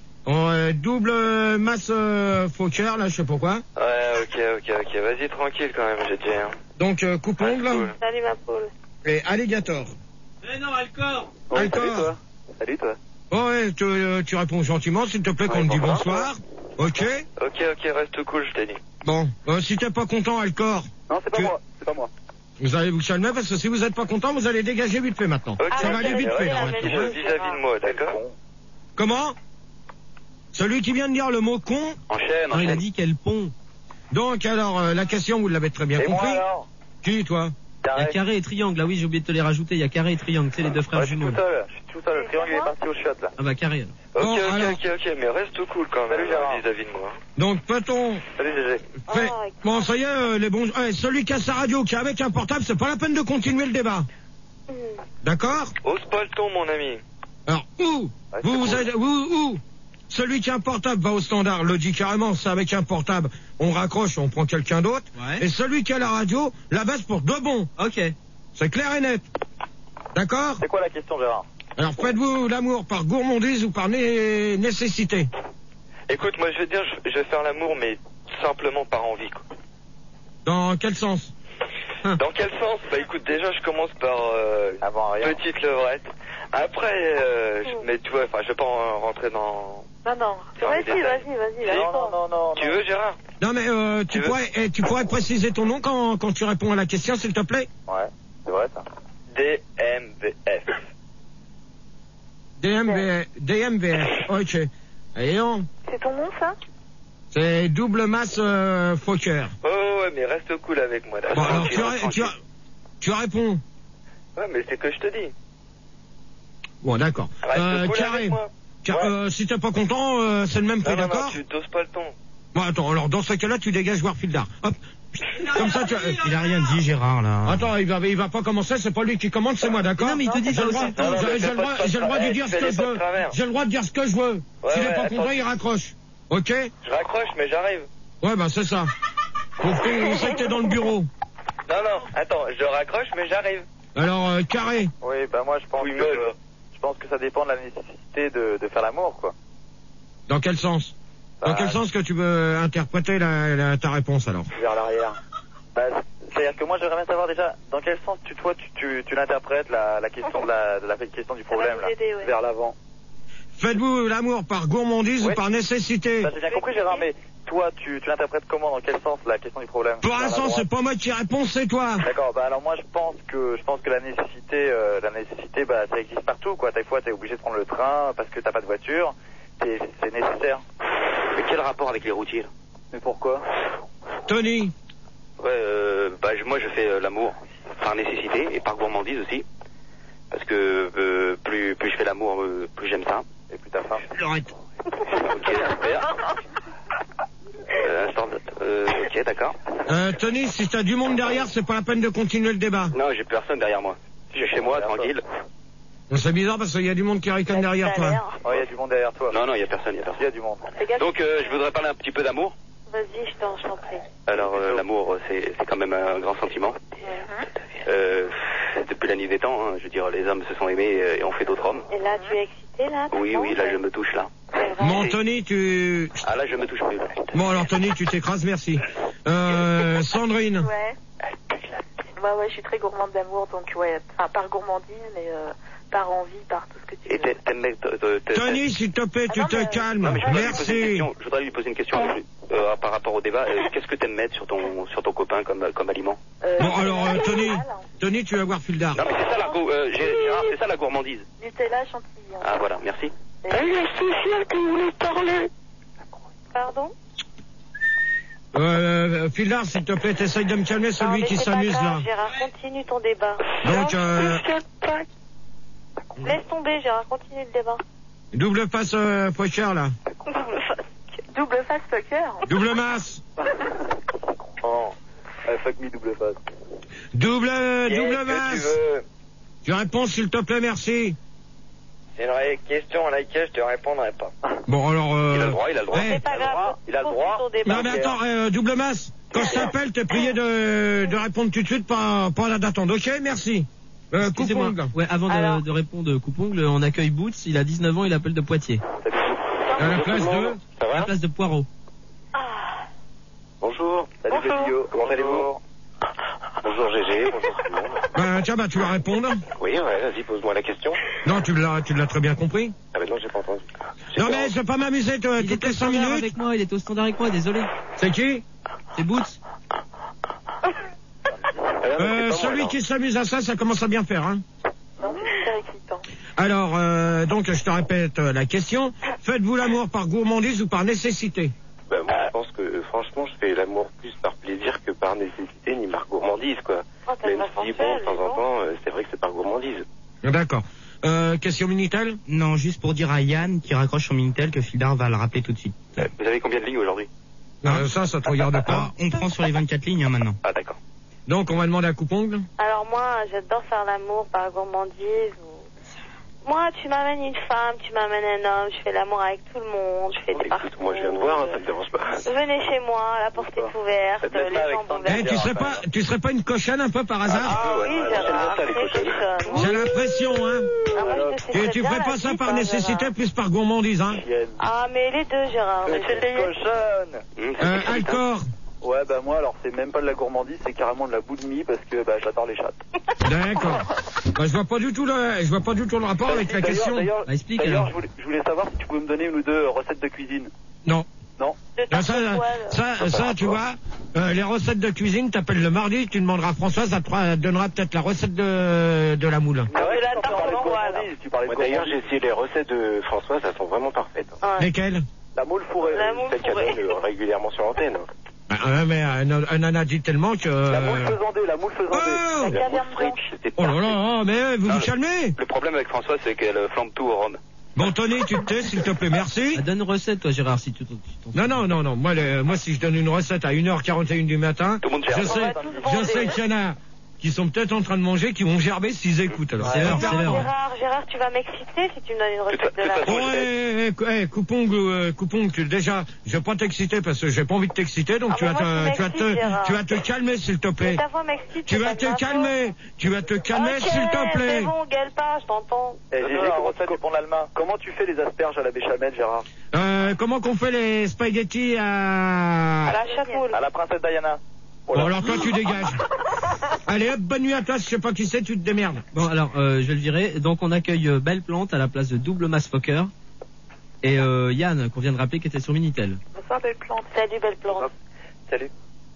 double masse Fokker, là, je sais pas quoi. Ouais, ok. Vas-y, tranquille quand même, j'ai déjà... Donc, coupe-ongle cool. Salut ma poule. et alligator. Mais non, Alcor. Ouais, Alcor. Salut toi. Bon, ouais, tu réponds gentiment, s'il te plaît, qu'on Ouais, te dit bonsoir. bonsoir. Ok? Ok, reste cool, je t'ai dit. Bon, si t'es pas content, Alcor, Non, c'est pas moi. vous allez vous calmer parce que si vous êtes pas content, vous allez dégager vite fait maintenant. Ok, Ça va aller vite fait, là, maintenant. vis-à-vis de moi, d'accord? Comment? Celui qui vient de dire le mot con. Enchaîne. Non, il a dit quel pont. Donc, alors, la question, vous l'avez très bien Et moi compris. alors? Qui, toi? Il y a carré et triangle. Ah oui, j'ai oublié de te les rajouter. Il y a carré et triangle. Tu sais, les deux frères Ouais, je suis jumeaux. tout seul. Le triangle est parti au shot là. Ah bah carré. alors. Bon, alors. Ok, mais reste cool quand même Salut, Gérard. vis-à-vis de moi. Donc, peut-on... Salut GG. fait- Bon, ça y est, les bons... celui qui a sa radio, qui est avec un portable, c'est pas la peine de continuer le débat. D'accord? Ose pas le ton, mon ami. Alors, où? Ouais, Vous c'est êtes... Où? Celui qui a un portable va au standard, le dit carrément, c'est avec un portable, on raccroche, on prend quelqu'un d'autre. Ouais. Et celui qui a la radio, la baisse pour de bon. Ok. C'est clair et net. D'accord? C'est quoi la question, Gérard? Alors, faites-vous l'amour par gourmandise ou par nécessité? Écoute, moi je vais te dire, je vais faire l'amour, mais simplement par envie, quoi. Dans quel sens? Dans quel sens? Bah écoute, déjà je commence par Avant rien. petite levrette. Après, mais tu vois, enfin je vais pas rentrer dans... Non. Vas-y. Non. Tu veux, Gérard? Non, mais tu pourrais préciser ton nom quand tu réponds à la question, s'il te plaît? Ouais, c'est vrai ça. DMVF. DMVF, ok. Et on, C'est ton nom, ça? c'est double masse Fokker. Oh ouais, mais reste cool avec moi. Bon, alors tu réponds. Ouais, mais c'est que je te dis. Bon, d'accord. Reste cool Carré. avec moi. Si t'es pas content, c'est le même prix, Non, d'accord? tu doses pas le ton. Bon, attends, alors dans ce cas-là, tu dégages Warfieldar. Hop. Comme ça, tu... Il a rien dit, Gérard, là. Attends, il va pas commencer, c'est pas lui qui commande, c'est moi, d'accord? Non, mais il te dit J'ai le droit, j'ai le droit de dire ce que je veux. J'ai le droit de dire ce que je veux. S'il est pas content, il raccroche. Ok? Je raccroche, mais j'arrive. Ouais, bah, c'est ça. Pour qu'il sait que t'es dans le bureau. Non, attends, je raccroche, mais j'arrive. Alors, Carré. Oui, bah moi je pense que ça dépend de la nécessité de faire l'amour, quoi. Dans quel sens? Dans quel sens que tu veux interpréter ta réponse, alors? Vers l'arrière. Bah, c'est-à-dire que moi j'aimerais bien savoir déjà dans quel sens tu l'interprètes la question de la question du problème, là. Aider, ouais. Vers l'avant. Faites-vous l'amour par gourmandise ou par nécessité? Bah, j'ai bien compris, Gérard, mais toi, tu l'interprètes comment, dans quel sens, la question du problème? Pour l'instant, c'est pas moi qui réponds, c'est toi. D'accord, bah alors moi je pense que la nécessité, bah ça existe partout, quoi. Des fois t'es obligé de prendre le train parce que t'as pas de voiture, c'est nécessaire. Mais quel rapport avec les routiers là? Mais pourquoi? Tony. Ouais, moi je fais l'amour par nécessité et par gourmandise aussi. Parce que plus je fais l'amour, plus j'aime ça. Et plus t'as faim. Arrête. Ok, super. Ok, d'accord. Tony, si t'as du monde derrière, c'est pas la peine de continuer le débat. Non, j'ai personne derrière moi. Je suis chez moi, tranquille. C'est bizarre parce qu'il y a du monde qui ricane derrière toi. Oh, il y a du monde derrière toi. Non, il y a personne, Il y a du monde. Donc, je voudrais parler un petit peu d'amour. Vas-y, je t'en prie. Alors, l'amour, c'est quand même un grand sentiment. Depuis la nuit des temps, hein, je veux dire, les hommes se sont aimés et ont fait d'autres hommes. Et là, tu es excité, là? Oui, là, je me touche, là. Bon, Tony, tu... Ah, là, je me touche plus. Bon, alors, Tony, tu t'écrases, merci. Sandrine. Ouais. Ouais, je suis très gourmande d'amour, donc ouais, enfin, par gourmandise, mais par envie, par tout ce que tu veux. Et t'aimes... Tony, s'il te plaît, tu te calmes. Non, mais merci. Je voudrais lui poser une question par rapport au débat. Qu'est-ce que t'aimes mettre sur ton copain comme aliment? Bon, alors, Tony, tu vas voir Fildar. Non, mais c'est ça la gourmandise. Nutella, chantilly. Ah, voilà, merci. Il y a Cécile qui voulait parler. Pardon? Fildar, s'il te plaît, t'essayes de me calmer, celui qui s'amuse là. Gérard, continue ton débat. Donc, laisse tomber, Gérard, continue le débat. double face Fokker là. Double face Fokker. Double masse. Oh, fuck me, double face. Double masse. Tu réponds, s'il te plaît, merci. C'est une vraie question à laquelle je te répondrai pas. Bon, alors... Il a le droit. C'est pas grave. Il a le droit. Non, mais attends, double masse. Quand je t'appelle, t'es prié de répondre tout de suite, pas d'attendre. Ok, merci. Excusez-moi. Ouais, avant de répondre Coupongle, on accueille Boots, il a 19 ans, il appelle de Poitiers. À la place de... Ça va? À la place de Poirot. Bonjour. Salut Betio, comment allez-vous? Bonjour GG, bonjour tout le monde. Tiens, tu vas répondre. Oui, vas-y, pose-moi la question. Non, tu l'as très bien compris. Ah mais non, j'ai pas entendu. Non, mais je vais pas m'amuser toutes les 5 minutes. Avec moi, il était au standard avec moi, désolé. C'est qui? C'est Boots. Celui qui s'amuse à ça commence à bien faire, hein. Non, c'est excitant. Alors, donc, je te répète la question. Faites-vous l'amour par gourmandise ou par nécessité? Ben, moi, je pense que, franchement, je fais l'amour plus par plaisir que par nécessité, ni par gourmandise, quoi. Même si, bon, de temps en temps, c'est vrai que c'est par gourmandise. D'accord. Question Minitel? Non, juste pour dire à Yann qui raccroche son Minitel que Fildar va le rappeler tout de suite. Vous avez combien de lignes aujourd'hui? Ça te regarde pas. On prend sur les 24 lignes maintenant. Ah, d'accord. Donc, on va demander à Coupongle. Alors moi, j'adore faire l'amour par gourmandise. Moi, tu m'amènes une femme, tu m'amènes un homme, je fais l'amour avec tout le monde, je fais des parties. Moi, je viens de voir, ça me dérange pas. Venez chez moi, la porte est ouverte, les jambes ouvertes. Tu serais pas une cochonne un peu par hasard? Oui, Gérard, c'est cochonne. J'ai l'impression, hein. Et tu ferais pas ça par nécessité, plus par gourmandise, hein. Ah, mais les deux, Gérard. Cochonne. Alcor. Ouais, bah moi, alors c'est même pas de la gourmandise, c'est carrément de la boulimie parce que j'adore les chattes. D'accord. Je vois pas du tout le rapport avec la question. Explique D'ailleurs, alors. je voulais savoir si tu pouvais me donner une ou deux recettes de cuisine. Non. Non. Ça, tu vois, Les recettes de cuisine, t'appelles le mardi, tu demanderas à Françoise, elle te donnera peut-être la recette de la moule. Ah ouais, tu parlais de gourmandise, tu parlais de D'ailleurs, gourmandise. j'ai essayé les recettes de Françoise, elles sont vraiment parfaites. Lesquelles? La moule fourrée. Celles qu'elle donne régulièrement sur l'antenne. Mais elle en a dit tellement que... La moule faisandée, la moule faisandée. La moule frite, c'était Oh là là, mais vous vous calmez. Le problème avec Françoise, c'est qu'elle flambe tout au rhum. Bon, Tony, tu te tais, s'il te plaît, merci. Donne une recette, toi, Gérard, si tu t'en... Non. Moi, si je donne une recette à 1h41 du matin, Tout le monde gère. je sais qu'il y en a qui sont peut-être en train de manger, qui vont gerber s'ils écoutent. Alors, C'est l'heure. Gérard, tu vas m'exciter si tu me donnes une recette de la Ouais, Coupong, déjà, je vais pas t'exciter parce que j'ai pas envie de t'exciter, donc tu vas te calmer, s'il te plaît. Ta voix m'excite. Tu vas te calmer, s'il te plaît. C'est bon, gueule pas, je t'entends. Comment tu fais les asperges à la béchamel, Gérard? Comment qu'on fait les spaghettis À la chapeau. À la princesse Diana. Bon, alors toi, tu dégages. Allez, hop, bonne nuit à toi, je sais pas qui c'est, tu te démerdes. Bon, alors, je vais le virer. Donc, on accueille Belle Plante à la place de Double Mass Fokker. Et Yann, qu'on vient de rappeler, qui était sur Minitel. Bonsoir, Belle Plante. Salut, Belle Plante. Salut.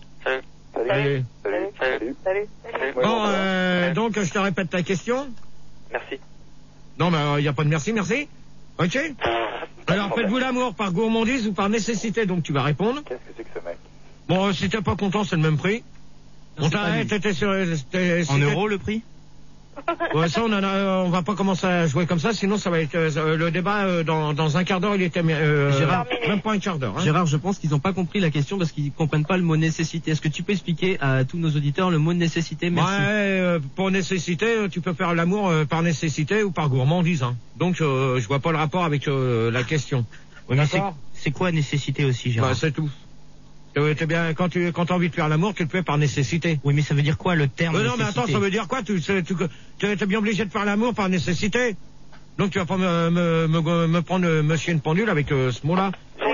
Bon, donc, je te répète ta question. Merci. Non, mais il n'y a pas de merci. Ok. Alors, faites-vous l'amour par gourmandise ou par nécessité, donc tu vas répondre. Qu'est-ce que c'est que ce mec? Bon, si t'es pas content, c'est le même prix. On t'arrête, t'étais sur... En euros, le prix? Ouais, ça, on va pas commencer à jouer comme ça, sinon ça va être le débat dans un quart d'heure, il était Gérard, même pas un quart d'heure. Hein. Gérard, je pense qu'ils n'ont pas compris la question parce qu'ils comprennent pas le mot nécessité. Est-ce que tu peux expliquer à tous nos auditeurs le mot nécessité? Merci. Ouais, pour nécessité, tu peux faire l'amour par nécessité ou par gourmandise. Hein. Donc, je vois pas le rapport avec la question. Oui, mais c'est quoi nécessité aussi, Gérard? Bah, c'est tout. T'es bien, quand t'as envie de faire l'amour, tu le fais par nécessité. Oui, mais ça veut dire quoi, le terme non, mais attends, ça veut dire quoi? T'es bien obligé de faire l'amour par nécessité. Donc, tu vas pas me prendre monsieur une pendule avec ce mot-là.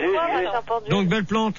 Donc, Belle Plante.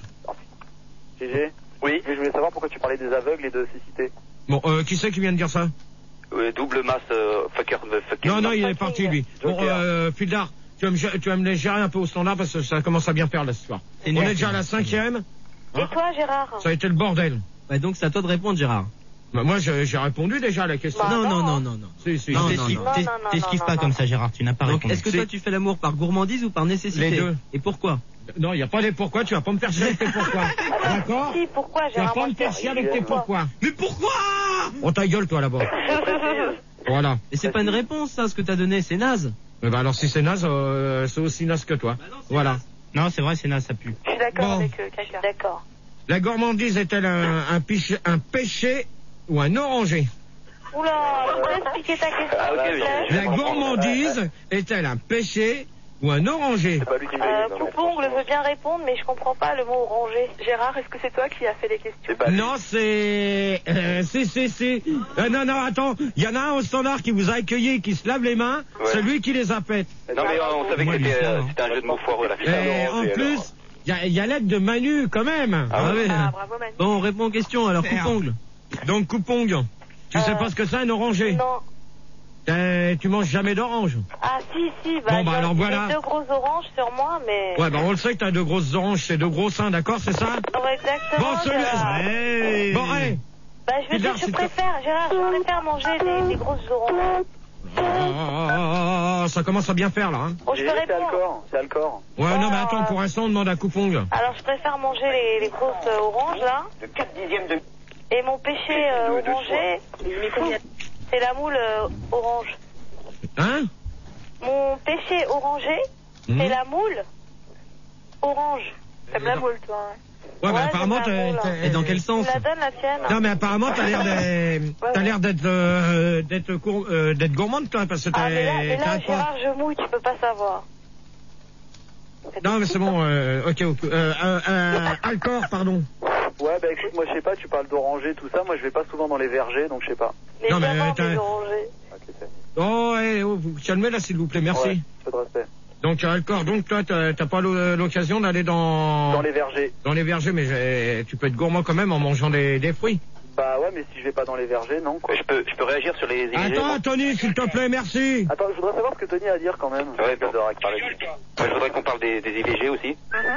GG. Oui. Je voulais savoir pourquoi tu parlais des aveugles et de cécité. Bon, qui c'est qui vient de dire ça? Double masse, fucker. Non, il est parti, lui. Bon, Fildar, tu vas me gérer un peu au standard parce que ça commence à bien faire, là, ce soir. On est déjà à la 5e. Et toi, Gérard? Ça a été le bordel. Ouais, donc c'est à toi de répondre, Gérard. Bah, moi, j'ai répondu déjà à la question. Non. Si. Non, t'esquives pas comme ça, Gérard, tu n'as pas répondu. Est-ce que toi, tu fais l'amour par gourmandise ou par nécessité? Les deux. Et pourquoi? Non, il n'y a pas les pourquoi, tu vas pas me faire chier avec tes pourquoi. D'accord? Si, pourquoi, Tu vas Gérard? pas me faire chier avec tes pourquoi. Mais pourquoi? On ta gueule, toi, là-bas. Voilà. Et c'est pas une réponse, ça, ce que t'as donné, c'est naze. Bah alors, si c'est naze, c'est aussi naze que toi. Voilà. Non, c'est vrai, c'est naze, ça pue. Je suis d'accord avec Caca. D'accord. La gourmandise est-elle un péché ou un oranger? Oula, je peux expliquer ta question? La gourmandise est-elle un péché ou un oranger? Coupon, je veux bien répondre, mais je comprends pas le mot oranger. Gérard, est-ce que c'est toi qui as fait les questions? Non, c'est... si. Non, attends. Il y en a un au standard qui vous a accueilli, qui se lave les mains. Ouais. C'est lui qui les a faites. Non, mais on savait que c'était un jeu de mots foireux, la Et en plus, il y a l'aide de Manu, quand même. Ah ouais. Bravo, Manu. Bon, on répond aux questions, alors coupongle. Donc, coupong. Tu sais pas ce que c'est, un oranger? Non. Tu manges jamais d'orange? Ah, si, Bon, bah, alors, voilà. J'ai 2 grosses oranges sur moi, mais... Ouais, bah, on le sait que t'as 2 grosses oranges, c'est 2 gros seins, d'accord, c'est ça? Ouais, exactement. Bon, celui-là. Bon, allez. Bah, je préfère, Gérard, je préfère manger des grosses oranges. Ça commence à bien faire, là, hein. Oh, je peux répondre. C'est Alcor. Ouais, non, mais attends, pour l'instant, on demande à Coupong. Alors, je préfère manger les grosses oranges, là. De 4 dixièmes de... Et mon péché orangé, c'est la moule orange. Hein? Mon péché orangé, c'est la moule orange. T'aimes la moule, toi, hein? Ouais, mais Ouais, apparemment, Et dans quel sens? Tu la donnes, la tienne? Non, mais apparemment, t'as l'air d'être gourmande, toi, parce que Ah, mais là, Gérard, je mouille, tu peux pas savoir. Non, mais c'est bon, ok. Alcor, pardon. Ouais, bah écoute, moi je sais pas, tu parles d'oranger, tout ça, moi je vais pas souvent dans les vergers, donc je sais pas. Les Non, mais diamants des orangers. Oh, vous calmez là, s'il vous plaît, merci. Ouais, peu de respect. Donc, Alcor, donc toi, t'as pas l'occasion d'aller dans les vergers. Dans les vergers, mais tu peux être gourmand quand même en mangeant des fruits. Bah ouais, mais si je vais pas dans les vergers, non, quoi. Je peux réagir sur les IVG. Attends, Tony, s'il te plaît, merci. Attends, je voudrais savoir ce que Tony a à dire quand même. Ouais, bon. Je voudrais qu'on parle des IVG aussi. Je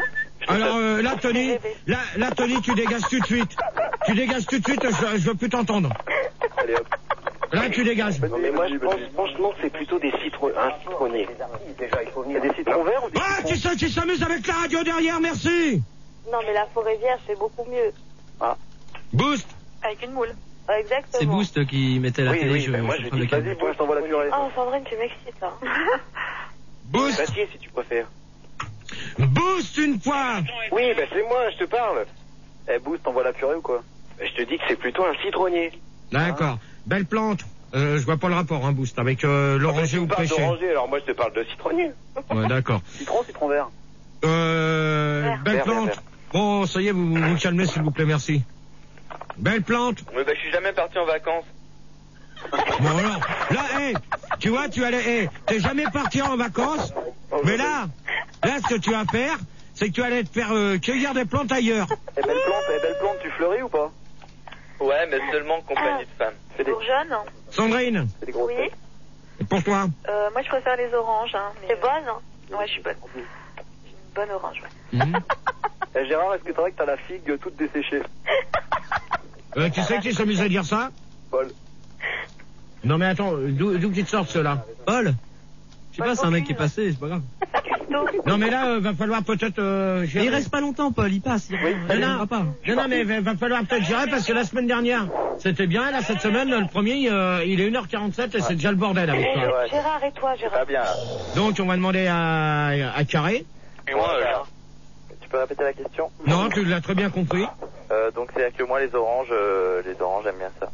Alors là, Tony, Tony, tu dégages tout de suite. Tu dégages tout de suite, je veux plus t'entendre. Allez hop. Là, tu dégages. Non, mais moi, je pense franchement que c'est plutôt un citronné. Il y a des citrons verts ou des Ah, tu sais qui s'amuse avec la radio derrière, merci. Non, mais la forêt vierge, c'est beaucoup mieux. Ah. Boost. Avec une moule. Exactement. C'est Boost qui mettait la télé. moi, je dis, Vas-y, Boost, t'envoies la purée. Oh, Sandrine, tu m'excites, là. Boost. Papier, si tu préfères. Boost une fois. Oui, bah c'est moi, je te parle. Eh, Boost, t'envoies la purée ou quoi? Je te dis que c'est plutôt un citronnier. D'accord. Belle plante. Je vois pas le rapport, hein, Boost, avec l'oranger ou le pêcher. d'oranger, alors moi je te parle de citronnier. Ouais, d'accord. Citron vert. Belle Vert, plante. vert. Bon, ça y est, vous vous calmez, s'il vous plaît, merci. Belle plante. Oui, bah, je suis jamais parti en vacances. Bon, alors, là, tu vois, t'es jamais parti en vacances, mais là, ce que tu vas faire, c'est que tu allais te faire cueillir des plantes ailleurs. Eh, belle plante, tu fleuris ou pas? Ouais, mais seulement en compagnie de femmes. C'est des... Pour jeune. Sandrine, C'est des grosses Oui. têtes. et pour toi? Moi, je préfère les oranges. Hein, mais, C'est bonne. Ouais, je suis bonne. J'ai une bonne orange, ouais. Eh, Gérard, est-ce que c'est vrai que t'as la figue toute desséchée? Tu sais qui s'amuse à dire ça? Paul. Non mais attends, d'où qu'ils te sortent ceux-là? Paul. Je sais pas, c'est un mec qui est passé, c'est pas grave. Non mais là, va falloir peut-être... Mais il reste pas longtemps, Paul, il passe. Il reviendra pas. Non, mais va falloir peut-être gérer parce que la semaine dernière, c'était bien. Là, cette semaine, le premier, il est 1h47 et c'est déjà le bordel avec toi. Gérard et toi, Gérard. Pas bien. Donc, on va demander à Carré. Et moi, tu peux répéter la question? Non, tu l'as très bien compris. Donc c'est que moi les oranges j'aime bien ça.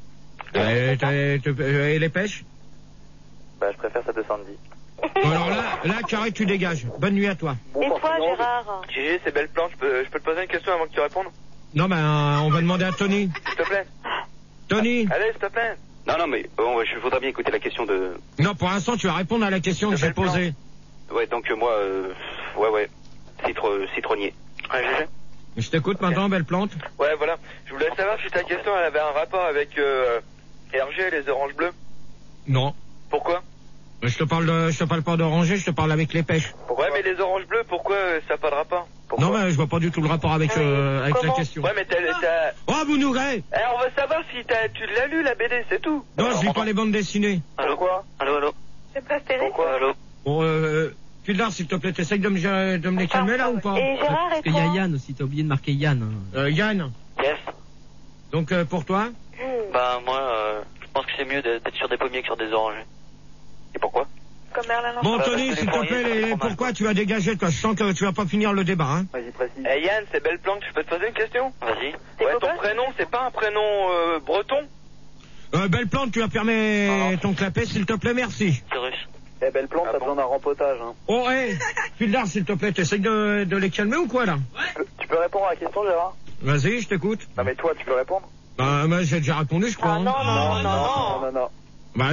Et les pêches? Bah je préfère ça de Sandy. Bon, alors là, Carré, tu dégages. Bonne nuit à toi. Et toi, Gérard? Gégé, c'est belle plante, je peux te poser une question avant que tu répondes? Non, ben, on va demander à Tony. S'il te plaît. Tony. Allez, s'il te plaît. Non, mais bon, je voudrais bien écouter la question de... Non, pour l'instant, tu vas répondre à la question que j'ai posée. Ouais, donc moi, citronnier. Ouais, Gégé. Je t'écoute maintenant, belle plante. Ouais, voilà. Je voulais savoir si ta question elle avait un rapport avec RG et les oranges bleues. Non. Pourquoi? Je te parle pas d'oranger, je te parle avec les pêches. Ouais, mais les oranges bleues, pourquoi ça n'a pas de rapport? Pourquoi? Non, mais je vois pas du tout le rapport avec la question. Ouais, mais t'as... Oh, vous nous ré. On veut savoir si tu l'as lu, la BD, c'est tout. Non, je lis pas les bandes dessinées. Pourquoi? Allô. C'est pas terrible. Pourquoi? Allô. Bon, Fildar, s'il te plaît, t'essayes de me les calmer là ou pas? Et Gérard Parce et qu'il y a toi? Yann aussi, t'as oublié de marquer Yann. Yann. Yes. Donc, pour toi? Bah, moi, je pense que c'est mieux d'être sur des pommiers que sur des oranges. Et pourquoi? Comme Merlin. Bon, Tony, s'il te plaît, pourquoi tu vas dégager, toi? Je sens que tu vas pas finir le débat, hein. Vas-y, précise. Eh, Yann, c'est belle plante, je peux te poser une question? Vas-y. Ouais, ton prénom, c'est pas un prénom breton? Belle plante, tu vas fermer ton clapet, s'il te plaît, merci. C'est russe. Eh, belle plante, t'as besoin d'un rempotage, hein. Oh, Fildar, s'il te plaît, t'essayes de les calmer ou quoi, là? Tu peux répondre à la question, Gérard? Vas-y, je t'écoute. Non, mais toi, tu peux répondre? Bah, moi, j'ai déjà répondu, je crois. Ah, hein. Non. Bah,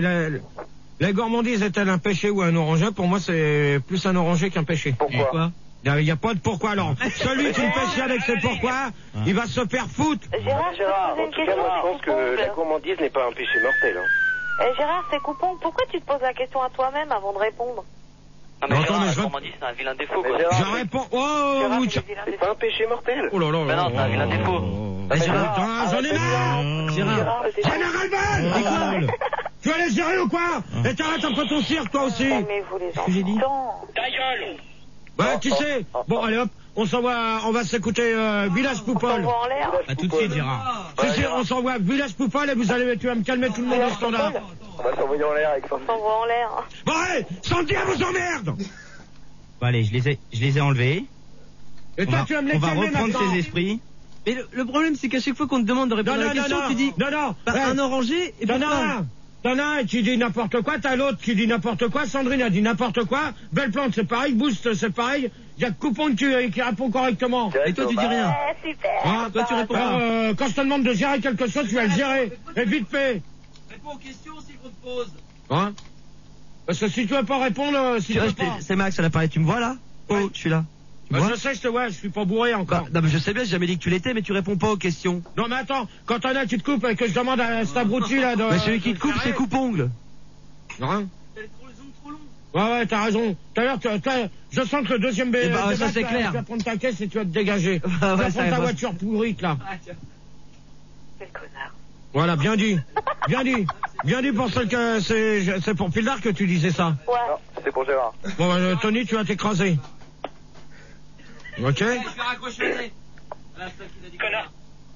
la gourmandise est-elle un péché ou un oranger? Pour moi, c'est plus un oranger qu'un péché. Pourquoi? Il n'y a pas de pourquoi, alors. Celui qui me pêche avec ses pourquoi, il va se faire foutre. Gérard, je peux poser une question? Moi, je pense que la gourmandise n'est pas un péché mortel. Gérard, c'est coupon. Pourquoi tu te poses la question à toi-même avant de répondre? Non, mais Non, Gérard, attends, mais la je- gourmandise, c'est un vilain défaut, quoi. Je réponds. Oh, Gérard, vous... c'est des vilains C'est défauts. pas un péché mortel. Oh là là Mais non, c'est un vilain défaut. Attends, j'en ai marre. Gérard. Général, tu vas les gérer ou quoi? Et t'arrêtes un peu ton cirque, toi aussi. Calmez-vous, les Qu'est-ce que j'ai dit? enfants. Ouais, tu sais. Bon, allez hop, on va s'écouter Village Poupol. On voit en l'air. À tout de suite, Gérard. Si, on s'envoie Village Poupol et tu vas me calmer tout le monde au standard. On va s'envoyer en l'air avec Sandy. On voit en l'air. Bon, allez, Sandy, elle vous emmerde. Bon, allez, je les ai enlevés. Et toi, tu vas me les On va calmer reprendre maintenant. ses esprits. Mais le problème, c'est qu'à chaque fois qu'on te demande de répondre à la question, tu dis non, un oranger et T'en pourquoi as un. T'en as un qui dit n'importe quoi, t'as l'autre qui dit n'importe quoi, Sandrine a dit n'importe quoi, Belle Plante c'est pareil, Boost c'est pareil, il y a que Coupon qui répond correctement. Et toi, tu dis rien. Super. Hein, Toi, tu réponds alors, pas. quand je te demande de gérer quelque chose, tu vas le gérer. Et vite fait. Réponds aux questions si on te pose. Hein? Parce que si tu veux pas répondre, si tu veux pas... C'est Max à l'appareil, tu me vois là? Oh, je suis là. Tu me Bah, vois je sais, je te vois, je suis pas bourré encore. Non, mais je sais bien, j'ai jamais dit que tu l'étais, mais tu réponds pas aux questions. Non mais attends, quand t'en as qui te coupe et que je demande à cet abruti là de... Mais celui qui te coupe, c'est coupe-ongle. Hein? Ouais, t'as raison. Tout à l'heure, je sens que le deuxième Eh ben, ça, c'est clair. Tu vas prendre ta caisse et tu vas te dégager. Tu Ah, ouais, vas ça prendre ta va. voiture pourrite, là. Quel connard. Voilà, bien dit. Bien dit. Bien dit pour celle que c'est pour Pildar que tu disais ça. Ouais. Non, c'était pour Gérard. Bon, Tony, tu vas t'écraser. Ok? Je vais raccrocher. Connard.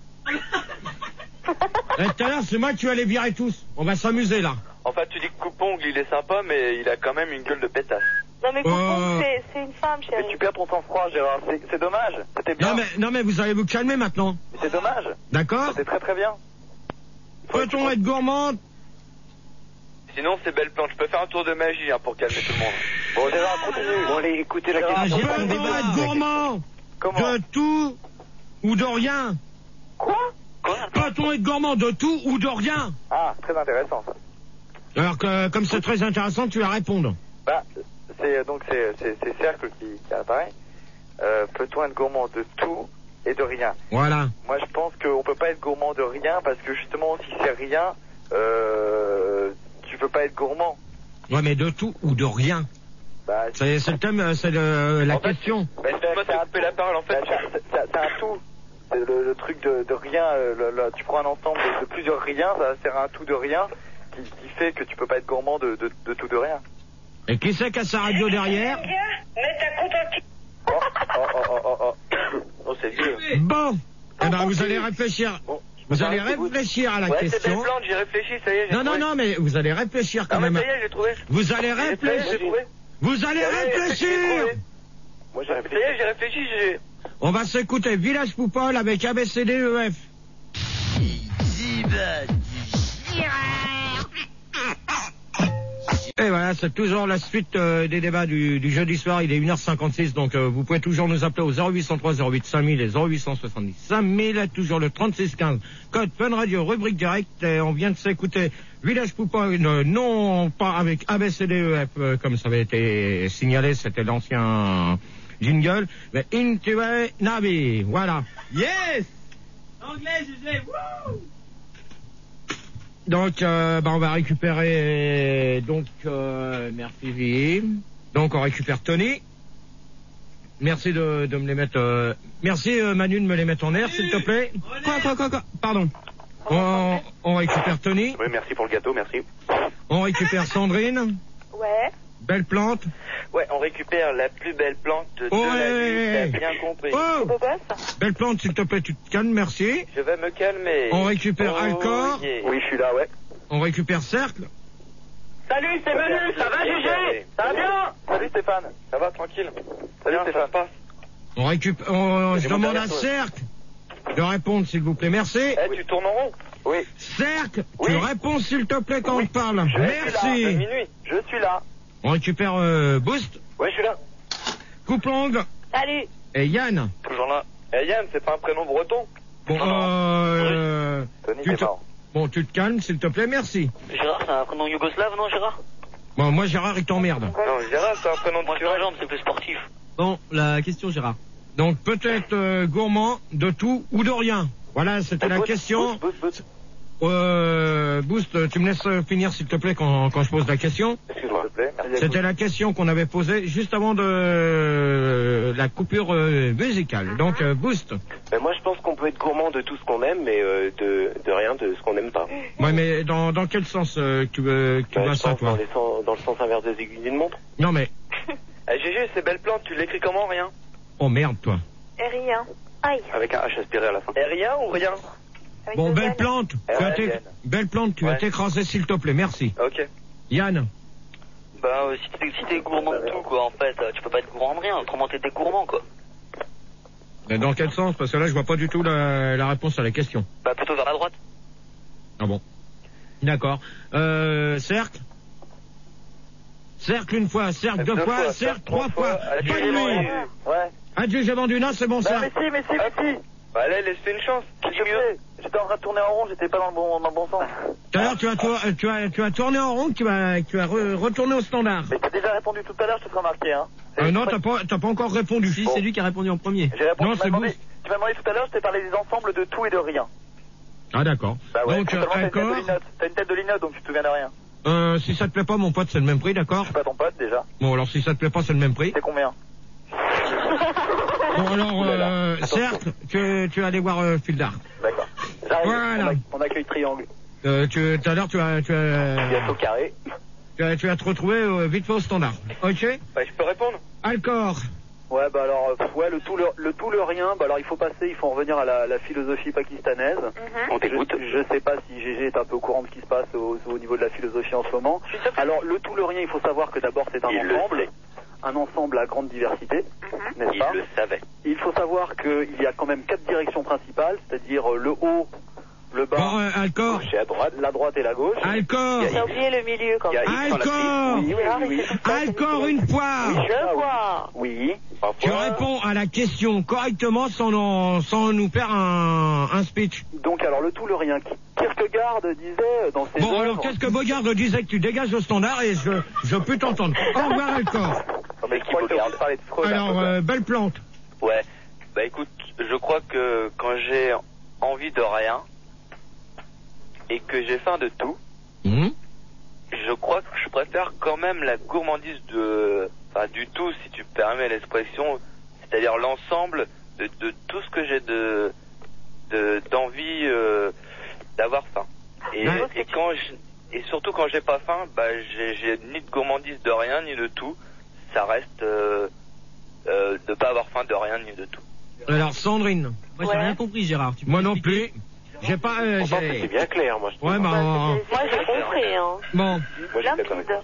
Tout à l'heure, c'est moi que tu allais virer tous. On va s'amuser, là. Enfin, tu dis que Coupongle, il est sympa, mais il a quand même une gueule de pétasse. Non mais Coupon, c'est une femme, Mais chérie. tu perds ton sang-froid, Gérard. C'est dommage. C'était bien. Non, mais vous allez vous calmer maintenant. Mais c'est dommage. D'accord? C'était très très bien. Peut-on être gourmand? Sinon, c'est belle plante. Je peux faire un tour de magie pour calmer tout le monde. Bon, Gérard, continue. Bon, allez, écoutez la question. Peut-on être gourmand Comment? de tout ou de rien? Quoi? Peut-on être gourmand de tout ou de rien? Ah, très intéressant ça. Alors que, comme c'est très intéressant, tu vas répondre. Bah, c'est Cercle qui apparaît. Peut-on être gourmand de tout et de rien? Voilà. Moi, je pense qu'on peut pas être gourmand de rien parce que justement, si c'est rien, tu peux pas être gourmand. Ouais, mais de tout ou de rien? Bah, C'est le thème, c'est la question. Bah, c'est un peu la parole en fait. C'est un tout. C'est le truc de rien. Tu prends un ensemble de plusieurs riens, ça va faire un tout de rien qui fait que tu peux pas être gourmand de tout de rien. Et qui c'est qui a sa radio derrière? Oh, c'est vieux. Bon. Eh ben, vous allez réfléchir. Vous allez réfléchir à la Ouais, c'est belle question. plante, j'ai réfléchi, ça y est, j'ai Non, trouvé. mais vous allez réfléchir quand Ah, mais même. ça y est, j'ai trouvé. Vous allez réfléchir. Vous allez réfléchir. Moi, j'ai Ça y est, j'ai réfléchi, j'ai... On va s'écouter Village Poupol avec ABCDEF. Et voilà, c'est toujours la suite des débats du jeudi soir. Il est 1h56, donc vous pouvez toujours nous appeler au 0803 08 5000 et 0870 5000. Toujours le 3615, code Fun Radio, rubrique direct. Et on vient de s'écouter Village Poupon, non pas avec ABCDEF, comme ça avait été signalé, c'était l'ancien jingle, mais Into a Navi, voilà. Yes! Anglais, GG, wouh! Donc, on va récupérer, merci Vie. Donc, on récupère Tony. Merci de me les mettre, merci Manu de me les mettre en air, s'il te plaît. Quoi, pardon. On récupère Tony. Oui, merci pour le gâteau, merci. On récupère Sandrine. Ouais. Belle plante. Ouais, on récupère la plus belle plante de Oh, la ouais. vie, t'as bien compris. Oh, Beau gosse. belle plante, s'il te plaît, tu te calmes, merci. Je vais me calmer. On récupère Oh, Alcor. yeah. Oui, je suis là, ouais. On récupère Cercle. Salut, c'est Manu, ça va, GG? Ça va bien? Salut Stéphane. Ça va, tranquille. Salut Bien, Stéphane. ça se passe. On récupère, je demande à Cercle de répondre, s'il vous plaît, merci. Eh, tu tournes en rond? Oui. Cercle, Oui. tu réponds, s'il te plaît, quand on te parle. Je suis là, c'est Merci. minuit. Je suis là. On récupère Boost, Oui, je suis là. Coupe-Longue Salut. et Yann. Toujours là. Eh, Yann, c'est pas un prénom breton? Bon, Tony, tu t'es te... mort. Bon, tu te calmes, s'il te plaît, merci. Gérard, c'est un prénom yougoslave, non, Gérard? Bon, moi, Gérard, il t'emmerde. Non, Gérard, c'est un prénom Moi, je naturel. jambe, c'est plus sportif. Bon, la question, Gérard. Donc, peut-être gourmand de tout ou de rien. Voilà, c'était la question. Boost. Boost, tu me laisses finir, s'il te plaît, quand je pose la question. Excuse-moi, s'il te plaît. Merci. C'était la question qu'on avait posée juste avant de la coupure musicale. Donc, Boost. Ben, moi, je pense qu'on peut être gourmand de tout ce qu'on aime, mais de rien de ce qu'on n'aime pas. Ouais, mais dans quel sens tu vois Je ça, pense toi? dans le sens inverse des aiguilles d'une montre. Non, mais... Eh, GG, c'est belle plante, tu l'écris comment, rien? Oh, merde, toi. Et rien. Aïe. Avec un H aspiré à la fin. Eh, rien ou rien? Avec Bon, deux belle N. plante. Belle plante, tu vas Ouais. t'écraser, s'il te plaît, merci. Ok. Yann. Bah, si t'es gourmand de tout, quoi, en fait, tu peux pas être gourmand de rien, autrement t'es gourmand, quoi. Mais dans quel sens? Parce que là, je vois pas du tout la réponse à la question. Bah, plutôt vers la droite. Ah bon. D'accord. Cercle. Cercle une fois, cercle deux fois, cercle trois fois. Adieu, Bonne j'ai nuit. vendu. Ouais. Adieu, j'ai vendu. Non, c'est bon, Bah, cercle. mais si. Bah, allez, laisse-lui une chance. S'il te plaît. J'étais en train de tourner en rond, j'étais pas dans le bon sens. Tout à l'heure, tu vas tourner en rond, tu vas retourner au standard. Mais t'as déjà répondu tout à l'heure, je te ferai remarquer, hein. Non, t'as pas encore répondu. Si, c'est lui qui a répondu en premier. J'ai répondu, Non, c'est bon. tu m'as demandé tout à l'heure, je t'ai parlé des ensembles de tout et de rien. Ah, d'accord. Bah ouais, Donc, seulement t'as une tête de Alcor. linotte. T'as une tête de linotte, donc tu te souviens de rien. Si ça te plaît pas, mon pote, c'est le même prix, d'accord? Je suis pas ton pote, déjà. Bon, alors si ça te plaît pas, c'est le même prix. C'est combien? Bon, alors, certes, tu vas aller voir Fildar. D'accord. J'arrive. Voilà. On accueille Triangle. Tout à l'heure, tu vas Bientôt carré. tu vas te retrouver vite fait au standard. Ok? Ouais, je peux répondre? Alcor. Ouais, bah alors, ouais, le tout, le rien, bah alors il faut en revenir à la philosophie pakistanaise. On t'écoute. Je sais pas si GG est un peu au courant de ce qui se passe au niveau de la philosophie en ce moment. Alors, le tout, le rien, il faut savoir que d'abord c'est un ensemble à grande diversité, n'est-ce pas? Il le savait. Il faut savoir qu'il y a quand même 4 directions principales, c'est-à-dire le haut, le bas, Bon, Alcor. Gauche et à droite. la droite et la gauche. Alcor. T'as oublié le milieu quand même. Alcor. Oui. Alcor une fois. Je vois. Oui. Tu réponds à la question correctement sans nous faire un speech. Donc, alors, le tout, le rien. Kierkegaard disait dans ses Bon, œuvres... alors qu'est-ce que Bogard disait que tu dégages au standard et je peux t'entendre. Au revoir, Alcor. Non, mais je crois que tu parler de Freud. Alors, belle plante. Ouais. Bah écoute, je crois que quand j'ai envie de rien et que j'ai faim de tout, je crois que je préfère quand même la gourmandise du tout, si tu permets l'expression, c'est-à-dire l'ensemble de tout ce que j'ai d'envie d'avoir faim. Et surtout quand j'ai pas faim, bah j'ai ni de gourmandise de rien ni de tout. Ça reste de pas avoir faim de rien ni de tout. Alors, Sandrine. Moi, j'ai rien compris, Gérard. Moi non plus. J'ai pas... C'est bien clair, moi. Ouais, bah... Moi j'ai compris, hein. Bon. Moi, je suis d'accord avec toi.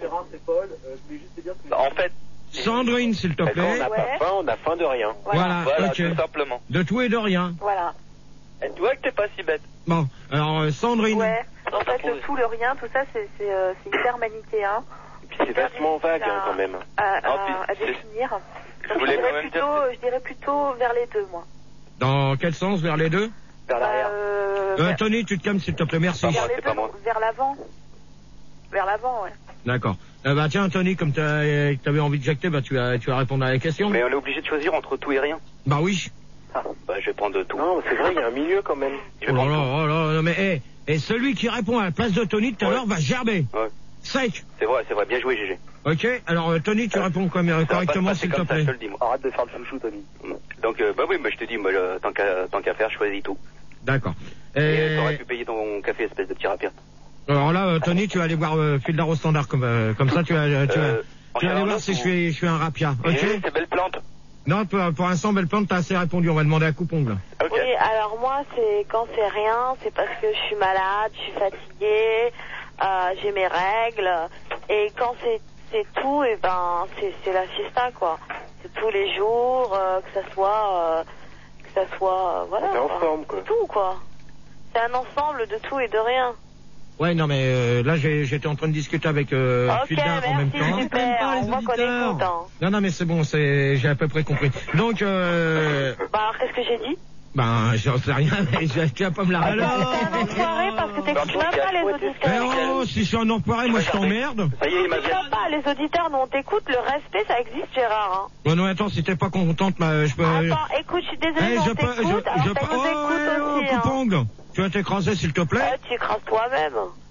En fait, Sandrine, s'il te Quand plaît. on n'a pas faim, on a faim de rien. Voilà, ok. tout simplement. De tout et de rien. Voilà. Et tu vois que t'es pas si bête. Bon, alors, Sandrine. Ouais, en fait, le tout, le rien, tout ça, c'est hyper manichéen. Et puis c'est vachement vague, quand même. À définir. Donc, je dirais plutôt vers les deux, moi. Dans quel sens, vers les deux? Vers l'arrière. Tony, tu te calmes, s'il te plaît, merci. Vers l'avant. Vers l'avant, ouais. D'accord. Bah tiens, Tony, comme t'avais envie de jacter, bah tu vas répondre à la question. Mais on est obligé de choisir entre tout et rien. Bah oui. Ah, bah je vais prendre tout. Non, c'est vrai, il y a un milieu quand même. Oh là, mais et celui qui répond à la place de Tony tout à l'heure va gerber. Ouais. Sec. C'est vrai, bien joué, GG. Ok, alors Tony, tu réponds correctement, s'il te plaît. Je te le dis, moi. Arrête de faire le chouchou, Tony. Donc, bah oui, je te dis, moi, tant qu'à faire, je choisis tout. D'accord. Et t'aurais pu payer ton café, espèce de petit rapide. Alors là, Tony, tu vas aller voir Fildar au standard, comme ça, tu vas aller voir si je fais un rapia. Ok. C'est belle plante. Non, pour l'instant, belle plante, t'as assez répondu. On va demander à Coupongle. Okay. Oui, alors moi, quand c'est rien, c'est parce que je suis malade, je suis fatiguée, j'ai mes règles. Et quand c'est tout, et ben, c'est la fiesta, quoi. C'est tous les jours, que ça soit, voilà. T'es en forme, quoi. C'est tout, quoi. C'est un ensemble de tout et de rien. Ouais, non, mais là, j'étais en train de discuter avec Fildar en même temps. Super, on voit qu'on écoute, hein. Non, mais c'est bon, j'ai à peu près compris. Donc, Bah alors, qu'est-ce que j'ai dit? Ben, j'en sais rien, mais tu vas pas me la raconter. T'es un enfoiré parce que t'écoutes même pas les auditeurs. Oh, si je suis un enfoiré, moi je t'emmerde. Ça y est, il m'a bien. Pas, les auditeurs, nous on t'écoute, le respect ça existe, Gérard. Hein. Bon, non, attends, si t'es pas contente, je peux... Attends, écoute, je suis désolée, on t'écoute, alors ça nous écoute aussi. Coupongle, tu vas t'écraser s'il te plaît. Tu écrases toi-même.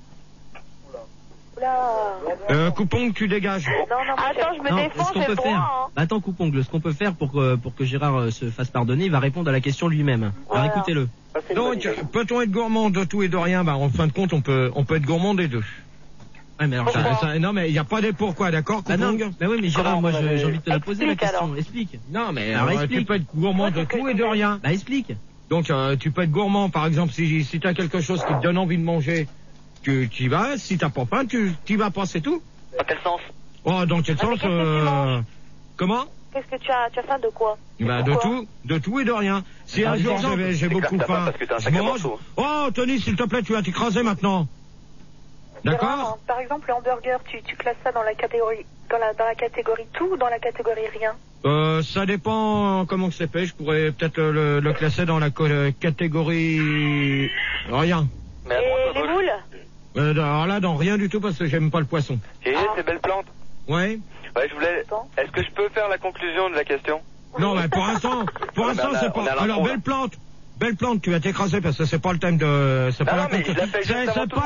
Coupongle, tu dégages. Non, attends, je me défends, j'ai le droit. Hein. Attends, Coupongle, ce qu'on peut faire pour que Gérard se fasse pardonner, il va répondre à la question lui-même. Voilà. Alors écoutez-le. Donc, peut-on être gourmand de tout et de rien? Bah, en fin de compte, on peut être gourmand des deux. Ouais, mais alors, non, mais il n'y a pas des pourquoi, d'accord, Coupongle? Bah oui, mais Gérard, moi j'ai envie de te la poser la question. Alors. Explique. Non, mais tu peux être gourmand de tout et de rien. Bah explique. Donc, tu peux être gourmand, par exemple, si t'as quelque chose qui te donne envie de manger, tu y vas. Si t'as pas faim, tu y vas pas, c'est tout. Dans quel sens? Oh, dans quel sens Comment? Qu'est-ce que tu as faim de quoi? Bah de tout et de rien. Si un jour j'ai beaucoup faim, je mange. Oh, Tony, s'il te plaît, tu vas t'écraser maintenant. D'accord? Par exemple, le hamburger, tu classes ça dans la catégorie dans la catégorie tout ou dans la catégorie rien? Ça dépend comment c'est fait. Je pourrais peut-être le classer dans la catégorie rien. Et les moules? Alors là, dans rien du tout parce que j'aime pas le poisson. Et c'est belle plante. Ouais. Ouais, je voulais. Est-ce que je peux faire la conclusion de la question? Non, mais pour l'instant, c'est pas. Alors belle plante, tu vas t'écraser parce que c'est pas le thème de. C'est pas la conclusion.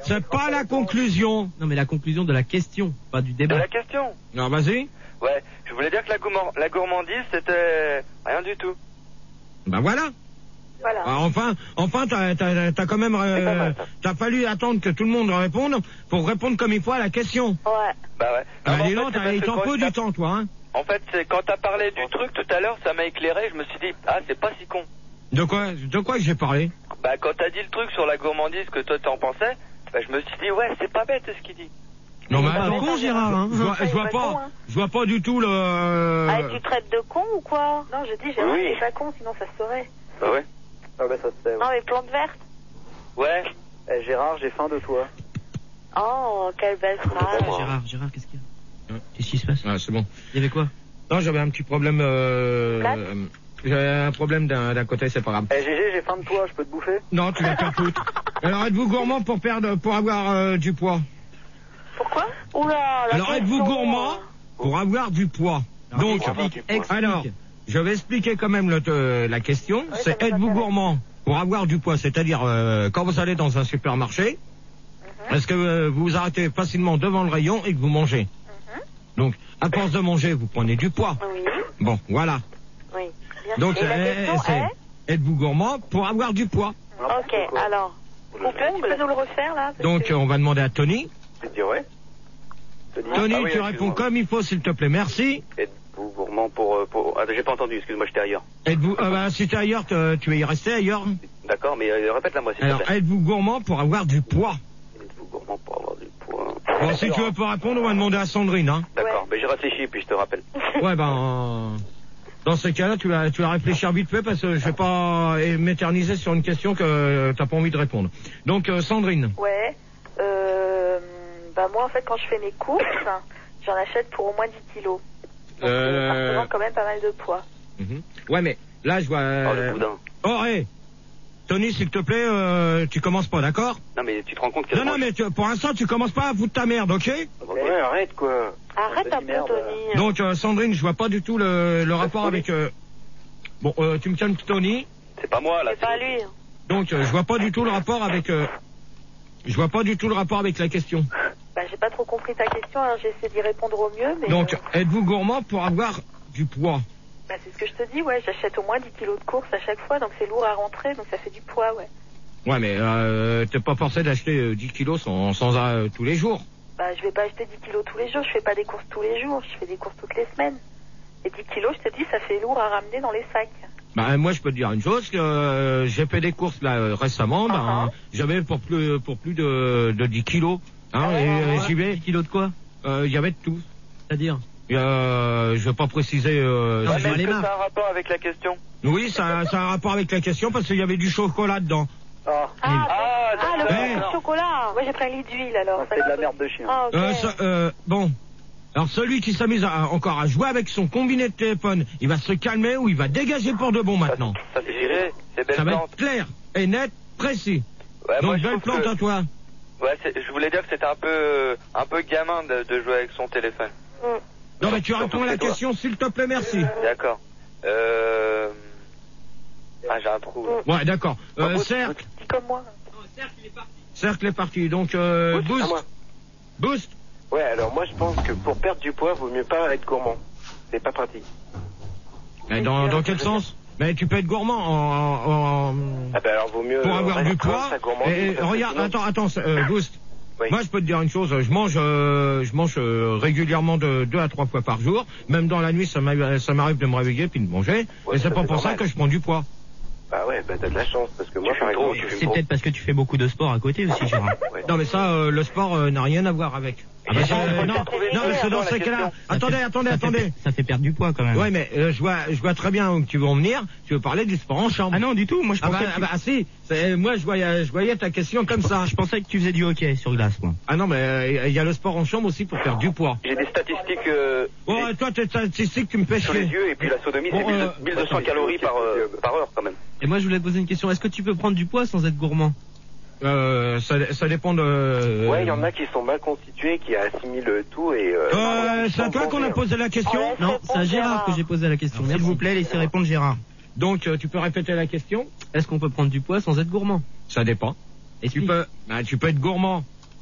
C'est pas la conclusion. Non, mais la conclusion de la question, pas du débat. De la question. Non, vas-y. Ouais, je voulais dire que la gourmandise, c'était rien du tout. Ben voilà. Voilà. Ah, enfin, t'as quand même, t'as fallu attendre que tout le monde réponde pour répondre comme il faut à la question. Ouais. Bah ouais. Ah, Non, dis donc, il t'en faut du temps, toi, hein. En fait, c'est quand t'as parlé du truc tout à l'heure, ça m'a éclairé, je me suis dit, ah, c'est pas si con. De quoi j'ai parlé? Bah, quand t'as dit le truc sur la gourmandise que toi t'en pensais, bah, je me suis dit, ouais, c'est pas bête ce qu'il dit. Non, mais pas attends, con, Gérard, hein. Je vois pas du tout le... Ah, tu traites de con ou quoi? Non, je dis, Gérard, c'est pas con, sinon ça se saurait. Bah ouais. Ah bah ça se fait. Non, mais plante verte. Ouais. Eh, Gérard, j'ai faim de toi. Oh, quelle belle phrase. Gérard, qu'est-ce qu'il y a? Qu'est-ce qui se passe? Ah, c'est bon. Il y avait quoi? Non, j'avais un petit problème, j'avais un problème d'un côté, c'est pas grave. Eh, GG, j'ai faim de toi, je peux te bouffer? Non, tu vas te faire foutre. Alors, êtes-vous gourmand pour avoir du poids? Pourquoi? Oula, la Alors, êtes-vous gourmand pour avoir du poids? Donc, explique. alors, je vais expliquer quand même la question. Oui, c'est êtes-vous gourmand pour avoir du poids? C'est-à-dire, quand vous allez dans un supermarché, est-ce que vous vous arrêtez facilement devant le rayon et que vous mangez? Donc, à force de manger, vous prenez du poids. Oui. Bon, voilà. Oui. Bien Donc, sûr. Et la question est êtes-vous gourmand pour avoir du poids? Ok, alors. Tu peux nous le refaire, là? Donc, on va demander à Tony. Je te dis ouais. Tony, Ah oui, tu réponds comme il faut, s'il te plaît. Merci. Êtes-vous gourmand pour... Ah, j'ai pas entendu, excuse-moi, j'étais ailleurs. Êtes-vous... si t'es ailleurs, tu vas y rester ailleurs. D'accord, mais répète-la moi, s'il te Alors, plaît. êtes-vous gourmand pour avoir du poids? Êtes-vous gourmand pour avoir du poids? Bon, si tu veux pas répondre, on va demander à Sandrine, hein. D'accord, mais j'ai réfléchi, puis je te rappelle. Ouais, dans ce cas-là, tu vas réfléchir vite fait parce que je vais pas m'éterniser sur une question que t'as pas envie de répondre. Donc, Sandrine. Ouais. Bah moi, en fait, quand je fais mes courses, j'en achète pour au moins 10 kilos. Donc, ça représente quand même pas mal de poids. Ouais, mais là, je vois... Oh, le boudin. Oh, hé Tony, s'il te plaît, tu commences pas, d'accord? Non, mais tu te rends compte que... Non, mais pour l'instant, tu commences pas à foutre ta merde, ok? Ouais, arrête, quoi. Arrête un peu, Tony. Donc, Sandrine, je vois pas du tout le rapport avec... Bon, tu me calmes, Tony. C'est pas moi, là. C'est pas lui. Donc, je vois pas du tout le rapport avec... Je vois pas du tout le rapport avec la question. Bah, j'ai pas trop compris ta question, alors j'essaie d'y répondre au mieux, mais... Donc, êtes-vous gourmand pour avoir du poids? Bah, c'est ce que je te dis, ouais, j'achète au moins 10 kilos de course à chaque fois, donc c'est lourd à rentrer, donc ça fait du poids, ouais. Ouais, mais t'es pas forcé d'acheter 10 kilos sans tous les jours. Bah, je vais pas acheter 10 kilos tous les jours, je fais pas des courses tous les jours, je fais des courses toutes les semaines. Et 10 kilos, je te dis, ça fait lourd à ramener dans les sacs. Bah, moi, je peux te dire une chose, que j'ai fait des courses, là, récemment, j'avais pour plus de 10 kilos, hein, et j'y vais. 10 kilos de quoi? Il y avait de tout. C'est-à-dire? Je vais pas préciser, Mais est-ce que ça a un rapport avec la question? Oui, ça a un rapport avec la question parce qu'il y avait du chocolat dedans. Le chocolat. Moi, j'ai pris un litre d'huile, alors. C'est de la merde de chien. Ah, ok. Bon. Alors celui qui s'amuse encore à jouer avec son combiné de téléphone, il va se calmer ou il va dégager pour de bon maintenant. Ça c'est tiré, c'est belle Ça va plante. être clair et net, précis. Ouais, donc moi, je belle trouve plante que- à toi. Ouais, je voulais dire que c'était un peu gamin de jouer avec son téléphone. Non mais tu réponds à la question s'il te plaît, merci. D'accord. Ah, j'ai un trou. Là. Ouais, d'accord. Cercle. Dis comme moi. Cercle est parti. Donc boost. Boost. Ouais, alors moi je pense que pour perdre du poids, vaut mieux pas être gourmand. C'est pas pratique. Mais dans quel sens? Mais tu peux être gourmand Ah ben alors vaut mieux pour avoir du restreindre poids. sa gourmandise, Et parce que regarde, sinon- attends, Boost. Oui. Moi, je peux te dire une chose. Je mange régulièrement de 2 à 3 fois par jour. Même dans la nuit, ça m'arrive de me réveiller puis de manger. Ouais, et c'est ça, pas c'est pour ça normal. que je prends du poids. Bah ouais, bah t'as de la chance, parce que moi par exemple, je C'est fume peut-être parce que tu fais beaucoup de sport à côté aussi, Gérard. Ouais. Non, mais ça, le sport n'a rien à voir avec. Ah bah, non, mais c'est dans ces cas-là. Attendez. Ça fait perdre du poids quand même. Ouais, mais je vois très bien où tu veux en venir. Tu veux parler du sport en chambre. Ah non, du tout. Moi, je pensais que si. Moi, je voyais ta question comme ça. je pensais que tu faisais du hockey sur glace, moi. Ah non, mais il y a le sport en chambre aussi pour perdre du poids. J'ai des statistiques Bon, toi, tes statistiques, tu me fais sur les chier. yeux, et puis la sodomie, Bon, c'est 1200 calories par heure quand même. Et moi, je voulais te poser une question. Est-ce que tu peux prendre du poids sans être gourmand? Ça dépend de... Ouais, il y en a qui sont mal constitués, qui assimilent tout et... c'est à toi qu'on a posé la question? Non, c'est à Gérard que j'ai posé la question. S'il Merci. vous plaît, laissez répondre Gérard. Donc, tu peux répéter la question? Est-ce qu'on peut prendre du poids sans être gourmand? Ça dépend. Explique. Tu peux être gourmand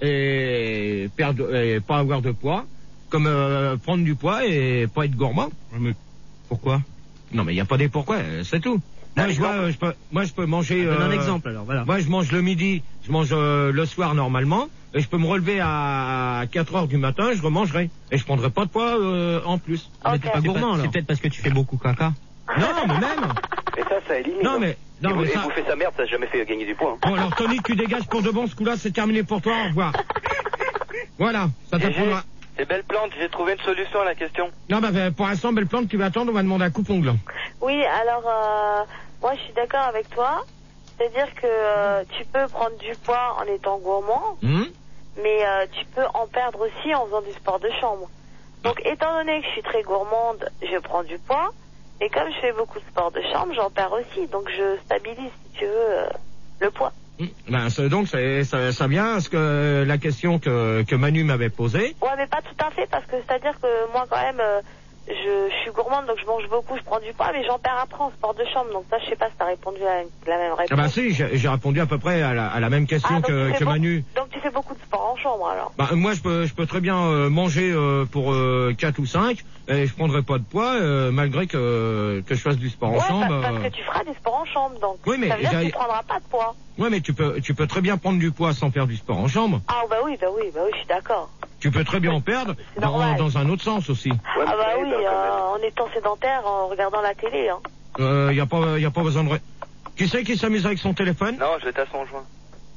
et pas avoir de poids, comme prendre du poids et pas être gourmand. Mais pourquoi? Non, mais il n'y a pas des pourquoi, c'est tout. Moi, je peux manger... Donne un exemple, alors, voilà. Moi, je mange le midi, je mange le soir normalement, et je peux me relever à 4 heures du matin, je remangerai. Et je prendrai pas de poids en plus. Mais t'es pas gourmand, alors. C'est peut-être parce que tu fais beaucoup caca. Non, mais même. Et ça élimine. Non, mais... Non, mais et ça... bouffer sa merde, ça n'a jamais fait gagner du poids. Bon, alors, Tony, tu dégages pour de bon, ce coup-là, c'est terminé pour toi, au revoir. Voilà, ça t'apprendra. Et Belle Plante, j'ai trouvé une solution à la question. Non, bah, pour l'instant, Belle Plante, tu vas attendre, on va demander un coupe-ongle. Oui, alors, moi, je suis d'accord avec toi. C'est-à-dire que tu peux prendre du poids en étant gourmand, mais tu peux en perdre aussi en faisant du sport de chambre. Donc, étant donné que je suis très gourmande, je prends du poids, et comme je fais beaucoup de sport de chambre, j'en perds aussi. Donc, je stabilise, si tu veux, le poids. Ben, donc, ça vient à ce que la question que Manu m'avait posée. Ouais, mais pas tout à fait, parce que c'est-à-dire que moi, quand même, je suis gourmande, donc je mange beaucoup, je prends du poids, mais j'en perds après en sport de chambre. Donc ça, je sais pas si t'as répondu à la même réponse. Ah bah si, j'ai répondu à peu près à la même question que Manu. Donc tu fais beaucoup de sport en chambre, alors? Bah, moi, je peux très bien manger pour 4 ou 5, et je prendrai pas de poids, malgré que je fasse du sport en chambre. Parce que tu feras du sport en chambre, donc oui, mais ça veut dire que tu prendras pas de poids. Ouais, mais tu peux très bien prendre du poids sans faire du sport en chambre. Ah bah oui, je suis d'accord. Tu peux très bien en perdre dans un autre sens aussi. Ah bah oui, en étant sédentaire, en regardant la télé. Y a pas besoin de... Qui c'est qui s'amuse avec son téléphone? Non, je vais à son joint.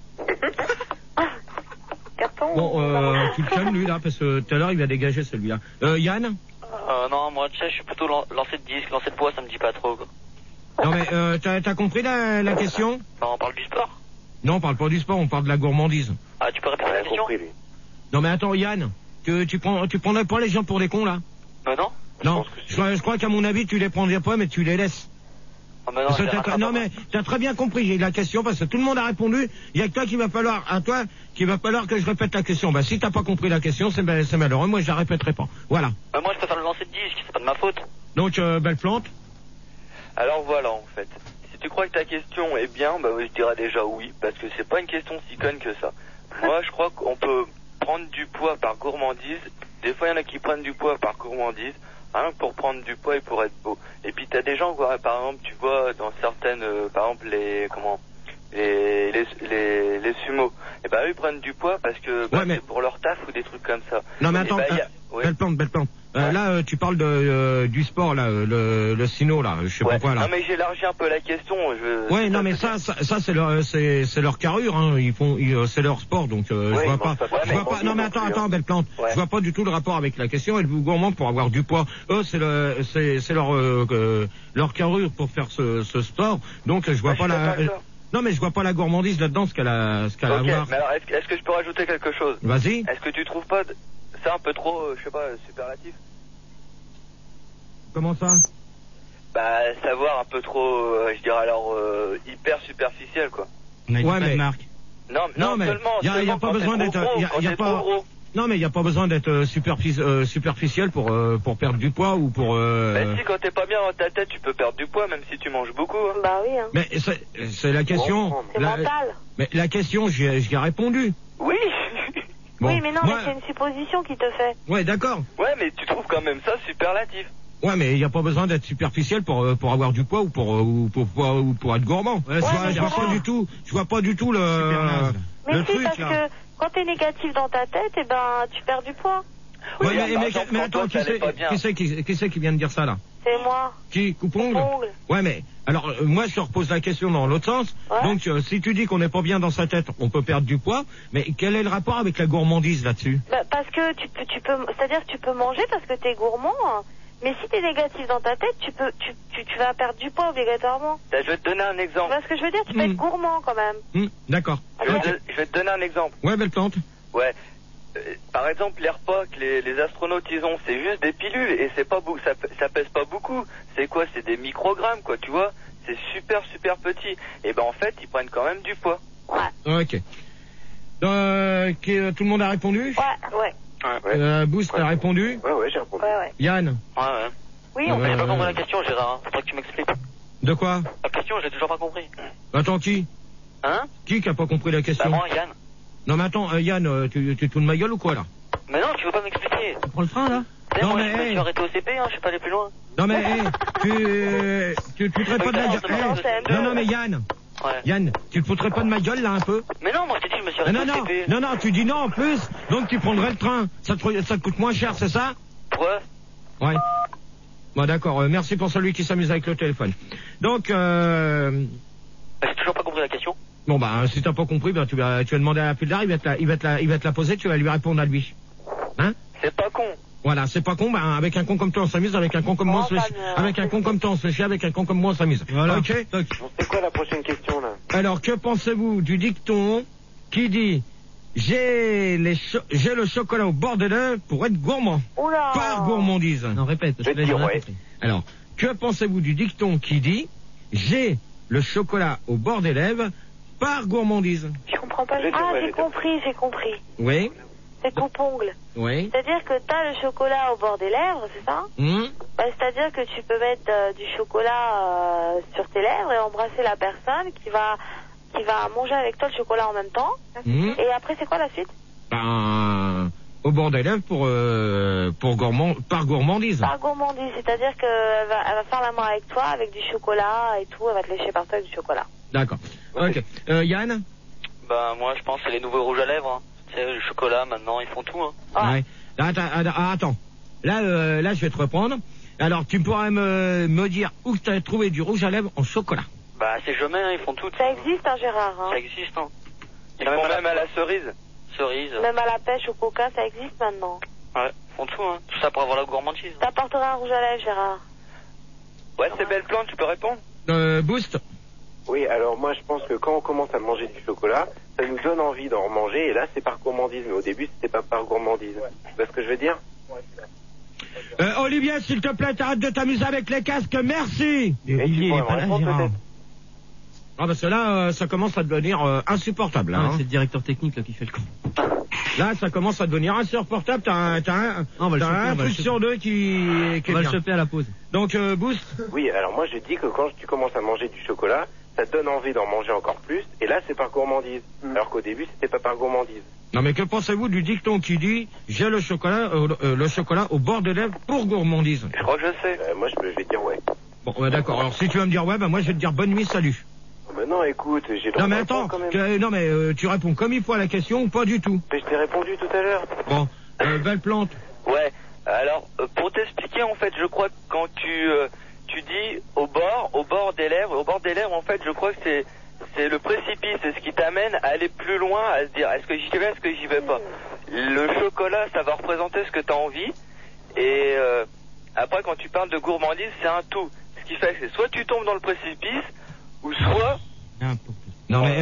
Bon, tu le calmes lui là, parce que tout à l'heure il va dégager celui-là. Yann? Non, moi tu sais, je suis plutôt lancer de disque, lancer de poids, ça me dit pas trop quoi. Non mais t'as compris la question? Bah, on parle du sport. Non, on parle pas du sport, on parle de la gourmandise. Ah, tu peux répéter la question? Non mais attends Yann, tu prendrais pas les gens pour des cons là? Non. Non, je crois qu'à mon avis tu les prendrais pas mais tu les laisses. Ah, bah non mais t'as très bien compris la question parce que tout le monde a répondu. Il y a que toi qu'il va falloir que je répète la question. Bah si t'as pas compris la question c'est malheureux, moi je la répéterai pas. Voilà. Bah, moi je peux faire le lancer de disque, c'est pas de ma faute. Donc Belle Plante. Alors voilà en fait. Si tu crois que ta question est bien, bah je dirais déjà oui parce que c'est pas une question si conne que ça. Moi je crois qu'on peut prendre du poids par gourmandise. Des fois il y en a qui prennent du poids par gourmandise. Rien que pour prendre du poids et pour être beau. Et puis t'as des gens, quoi, par exemple, tu vois, dans certaines, par exemple, les sumos. Et ben eux ils prennent du poids parce que c'est pour leur taf ou des trucs comme ça. Non mais attends, Belle Plante. Là tu parles du sport là, le sino là, je sais pas quoi là. Non mais j'élargis un peu la question. Ouais non mais ça c'est leur carrure, hein. C'est leur sport donc je vois pas. Non mais attends Belle Plante, je vois pas du tout le rapport avec la question. Êtes-vous gourmand pour avoir du poids? Eux c'est leur carrure pour faire ce sport. Donc je vois pas la. Non mais je vois pas la gourmandise là-dedans, ce qu'elle a à voir. Mais alors est-ce que je peux rajouter quelque chose? Vas-y. Est-ce que tu trouves pas ça un peu trop, je sais pas, superlatif? Comment ça? Bah savoir un peu trop, je dirais alors hyper superficiel quoi. On a dit pas de marque. Non mais y a pas besoin d'être Non mais il y a pas besoin d'être superficiel pour perdre du poids ou pour Mais si quand t'es pas bien dans ta tête, tu peux perdre du poids même si tu manges beaucoup. Hein. Bah oui. Hein. Mais c'est la question. C'est mental. Mais la question, j'y ai répondu. Oui. Bon, oui, mais non, mais c'est une supposition qui te fait. Ouais, d'accord. Ouais, mais tu trouves quand même ça superlatif. Ouais, mais il n'y a pas besoin d'être superficiel pour avoir du poids ou pour être gourmand. Je vois pas du tout le truc parce là. Que quand t'es négatif dans ta tête, eh ben tu perds du poids. Oui, mais attends, qui c'est qui vient de dire ça là? C'est moi. Qui? Coupe-ongle? Ouais, mais alors moi je te repose la question dans l'autre sens. Ouais. Donc si tu dis qu'on n'est pas bien dans sa tête, on peut perdre du poids. Mais quel est le rapport avec la gourmandise là-dessus? Parce que tu peux, c'est-à-dire que tu peux manger parce que t'es gourmand. Mais si t'es négatif dans ta tête, tu vas perdre du poids obligatoirement. Ben, je vais te donner un exemple. Tu vois ce que je veux dire? Tu peux être gourmand quand même. D'accord. Je vais te donner un exemple. Ouais, Belle Plante. Ouais. Par exemple, les repas que les astronautes ils ont, c'est juste des pilules et c'est pas ça pèse pas beaucoup. C'est quoi? C'est des microgrammes quoi, tu vois? C'est super petit. Et ben en fait, ils prennent quand même du poids. Ouais. Ok. Tout le monde a répondu? Ouais. Boost a répondu? Ouais, j'ai répondu. Ouais. Yann? Ouais. Oui, j'ai pas compris la question, Gérard. Faudrait que tu m'expliques. De quoi? La question, j'ai toujours pas compris. Attends, qui? Hein? Qui a pas compris la question? Bah moi, Yann. Non mais attends, Yann, tu te fous de ma gueule ou quoi là? Mais non, tu veux pas m'expliquer. Tu prends le train là? Non, Non, moi, mais, je me hey. suis arrêté au CP, hein, je suis pas allé plus loin. Non mais tu te foutrais pas de ma gueule. Non mais Yann. Ouais. Yann, tu te foutrais pas de ma gueule là un peu? Mais non, moi je t'ai dit, je me suis arrêté au CP. Non, tu dis non en plus, donc tu prendrais le train. Ça te coûte moins cher, c'est ça? Ouais. Ouais. Bon d'accord, merci pour celui qui s'amuse avec le téléphone. Donc J'ai toujours pas compris la question. bon bah si t'as pas compris, ben tu vas demander à la Pildar, il va te la poser, tu vas lui répondre à lui. Hein? C'est pas con. Voilà, c'est pas con, ben avec un con comme toi on s'amuse, avec un con comme moi on se fait chier, avec un con comme toi on se fait chier, avec un con comme moi on s'amuse. Voilà. Ok. C'est quoi la prochaine question là? Alors que pensez-vous du dicton qui dit j'ai le chocolat au bord des lèvres pour être gourmand? Oula. Par gourmandise. Non, répète, parce que là, Je j'ai dis rien ouais. compris. Alors, que pensez-vous du dicton qui dit j'ai le chocolat au bord des lèvres par gourmandise? Je comprends pas. Ah, j'ai compris. Oui, C'est coupe-ongle. oui. C'est-à-dire que t'as le chocolat au bord des lèvres, c'est ça? Bah, c'est-à-dire que tu peux mettre du chocolat sur tes lèvres et embrasser la personne qui va manger avec toi le chocolat en même temps. Et après, c'est quoi la suite? Ben, au bord des lèvres par gourmandise. Par gourmandise, c'est-à-dire qu'elle va faire la main avec toi avec du chocolat et tout, elle va te lécher par toi avec du chocolat. D'accord. Ok. Yann? Bah, moi je pense que c'est les nouveaux rouges à lèvres. Hein. Tu sais, le chocolat maintenant, ils font tout. Hein. Ouais. Attends. Là, je vais te reprendre. Alors, tu pourrais me dire où tu as trouvé du rouge à lèvres en chocolat? Bah, c'est jamais, hein, ils font tout. Ça existe, hein, Gérard, hein? Ça existe, hein. Ils font même à la cerise. Même à la pêche, au coca, ça existe maintenant. Ouais, ils font tout, hein. Tout ça pour avoir la gourmandise. T'apporteras un rouge à lèvres, Gérard? Ouais, c'est belle plante, tu peux répondre? Boost? Oui, alors moi je pense que quand on commence à manger du chocolat, ça nous donne envie d'en remanger, et là c'est par gourmandise, mais au début c'était pas par gourmandise. Tu vois ce que je veux dire? Olivier, s'il te plaît, t'arrêtes de t'amuser avec les casques, merci. Olivier, il est pas là, Gérard. Ah, parce que là, ça commence à devenir insupportable. Là, Ah, hein. c'est le directeur technique là qui fait le con. Là, ça commence à devenir insupportable. T'as un truc sur deux qui On va le vient. choper à la pause. Donc, Boost? Oui, alors moi je dis que quand tu commences à manger du chocolat, ça te donne envie d'en manger encore plus, et là c'est par gourmandise. Alors qu'au début c'était pas par gourmandise. Non, mais que pensez-vous du dicton qui dit j'ai le chocolat au bord des lèvres pour gourmandise? Je crois que je sais. Moi je vais dire ouais. Bon, d'accord. Alors, si tu vas me dire ouais, moi je vais te dire bonne nuit, salut. Ben non, écoute, j'ai le Non, droit mais de attends. répondre quand même. Tu réponds comme il faut à la question ou pas du tout? Mais je t'ai répondu tout à l'heure. Bon, belle plante. Ouais, alors, pour t'expliquer, en fait, je crois que quand tu dis au bord des lèvres, en fait, je crois que c'est le précipice, c'est ce qui t'amène à aller plus loin, à se dire, est-ce que j'y vais, est-ce que j'y vais pas? Le chocolat, ça va représenter ce que t'as envie, et après, quand tu parles de gourmandise, c'est un tout. Ce qui fait que soit tu tombes dans le précipice, ou soit... Non, mais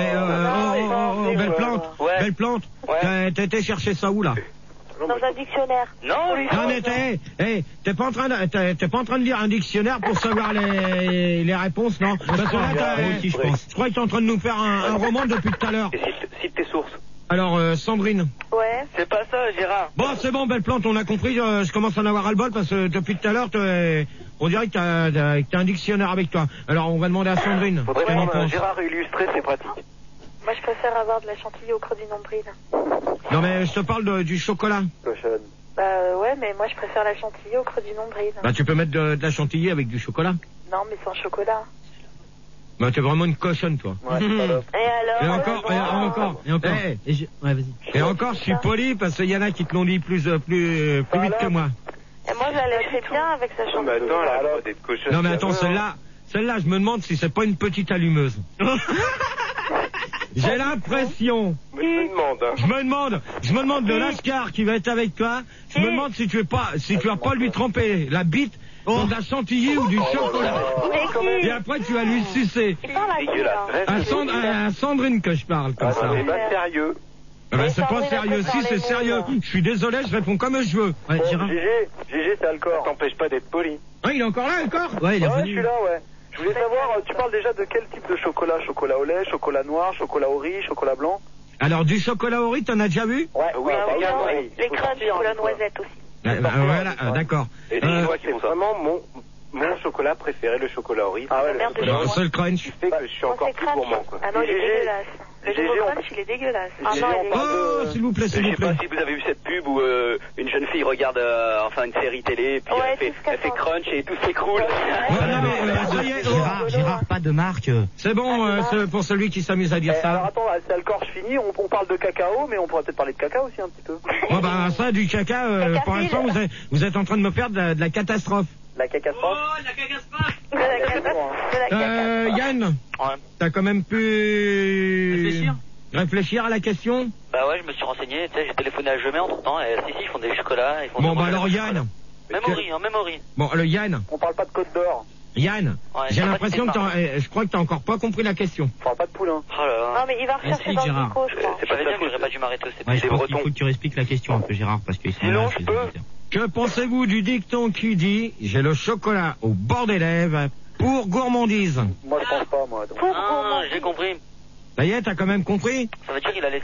belle plante. Ouais. Belle plante. Ouais. T'as été chercher ça où, là? Dans un dictionnaire. Non, Non, mais t'es pas en train de lire un dictionnaire pour savoir les réponses, non? Parce que là, je crois que t'es en train de nous faire un roman depuis tout à l'heure. Et cite tes sources. Alors, Sandrine. Ouais. c'est pas ça, Gérard. Bon, c'est bon, belle plante, on a compris, je commence à en avoir ras-le-bol parce que depuis tout à l'heure, on dirait que t'as un dictionnaire avec toi. Alors, on va demander à Sandrine. Faudrait Qu'elle en prendre un pense. Gérard illustré, c'est pratique. Moi, je préfère avoir de la chantilly au creux du nombril. Non, mais je te parle du chocolat. Cochonne. Bah ouais, mais moi, je préfère la chantilly au creux du nombril. Bah, tu peux mettre de la chantilly avec du chocolat. Non, mais sans chocolat. Bah, t'es vraiment une cochonne, toi. Ouais, c'est pas l'offre. Et alors? Et encore. Ouais, vas-y. Et encore, je suis poli parce qu'il y en a qui te l'ont dit plus vite que moi. Et moi, je la lècherais bien avec sa Mais chantilly. attends, là, alors, des cochonnes. Non, mais attends, celle-là, je me demande si c'est pas une petite allumeuse. J'ai l'impression. Mais je me demande, hein. Je me demande de Lascar qui va être avec toi. Je me demande si tu vas pas lui tremper la bite dans de la chantilly ou du chocolat. Et après, tu vas lui sucer. Il parle à qui, là? À Sandrine que je parle comme ça. C'est pas sérieux. Ah ben, c'est pas sérieux. Si, c'est sérieux. Je suis désolé, je réponds comme je veux. Ouais, Bon, Gérard. GG, c'est Alcor. Ça t'empêche pas d'être poli. Ah, il est encore là, encore? Ouais, il est Ouais, je revenu. suis là, ouais. Je voulais savoir, tu parles déjà de quel type de chocolat? Chocolat au lait, chocolat noir, chocolat au riz, chocolat blanc? Alors, du chocolat au riz, t'en as déjà vu? Ouais, oui, oui. Les crunchs ou la noisette aussi. Voilà, d'accord. Et c'est vraiment mon chocolat préféré, le chocolat au riz. Ah ouais, Merde, C'est le crunch. Qui fait que je suis encore plus gourmand, quoi. Ah non, il est dégueulasse. Le nouveau crunch, il est dégueulasse. Ah non, il est... Oh, s'il vous plaît, s'il vous plaît. Je sais pas si vous avez vu cette pub où une jeune fille regarde une série télé, puis elle fait crunch et tout s'écroule. Ça y est, Gérard, pas de marque. C'est bon pour celui qui s'amuse à dire ça. Alors attends, c'est alcool fini, on parle de cacao, mais on pourrait peut-être parler de caca aussi un petit peu. Oh bah ça, du caca, pour l'instant, vous êtes en train de me faire de la catastrophe. La catastrophe. Oh, la catastrophe. Yann, t'as quand même pu réfléchir à la question? Bah ouais, je me suis renseigné, tu sais, j'ai téléphoné à Jemais entre temps, et si, ils font des chocolats, ils font bon, bah alors Yann. Memory. Bon, le Yann. On parle pas de Côte d'Or. Yann, j'ai l'impression que je crois que t'as encore pas compris la question. On parle pas de poulain. Oh là là. Non, mais il va rechercher dans le micro, je crois. C'est pas bien que j'aurais pas dû m'arrêter, c'est Ouais, je pense qu'il faut que tu expliques la question un peu, Gérard, parce qu'ils sont là, ces auditeurs. Que pensez-vous du dicton qui dit « J'ai le chocolat au bord des lèvres pour gourmandise » Moi, je pense pas, moi. J'ai compris. Ça y est, t'as quand même compris? Ça veut dire qu'il a les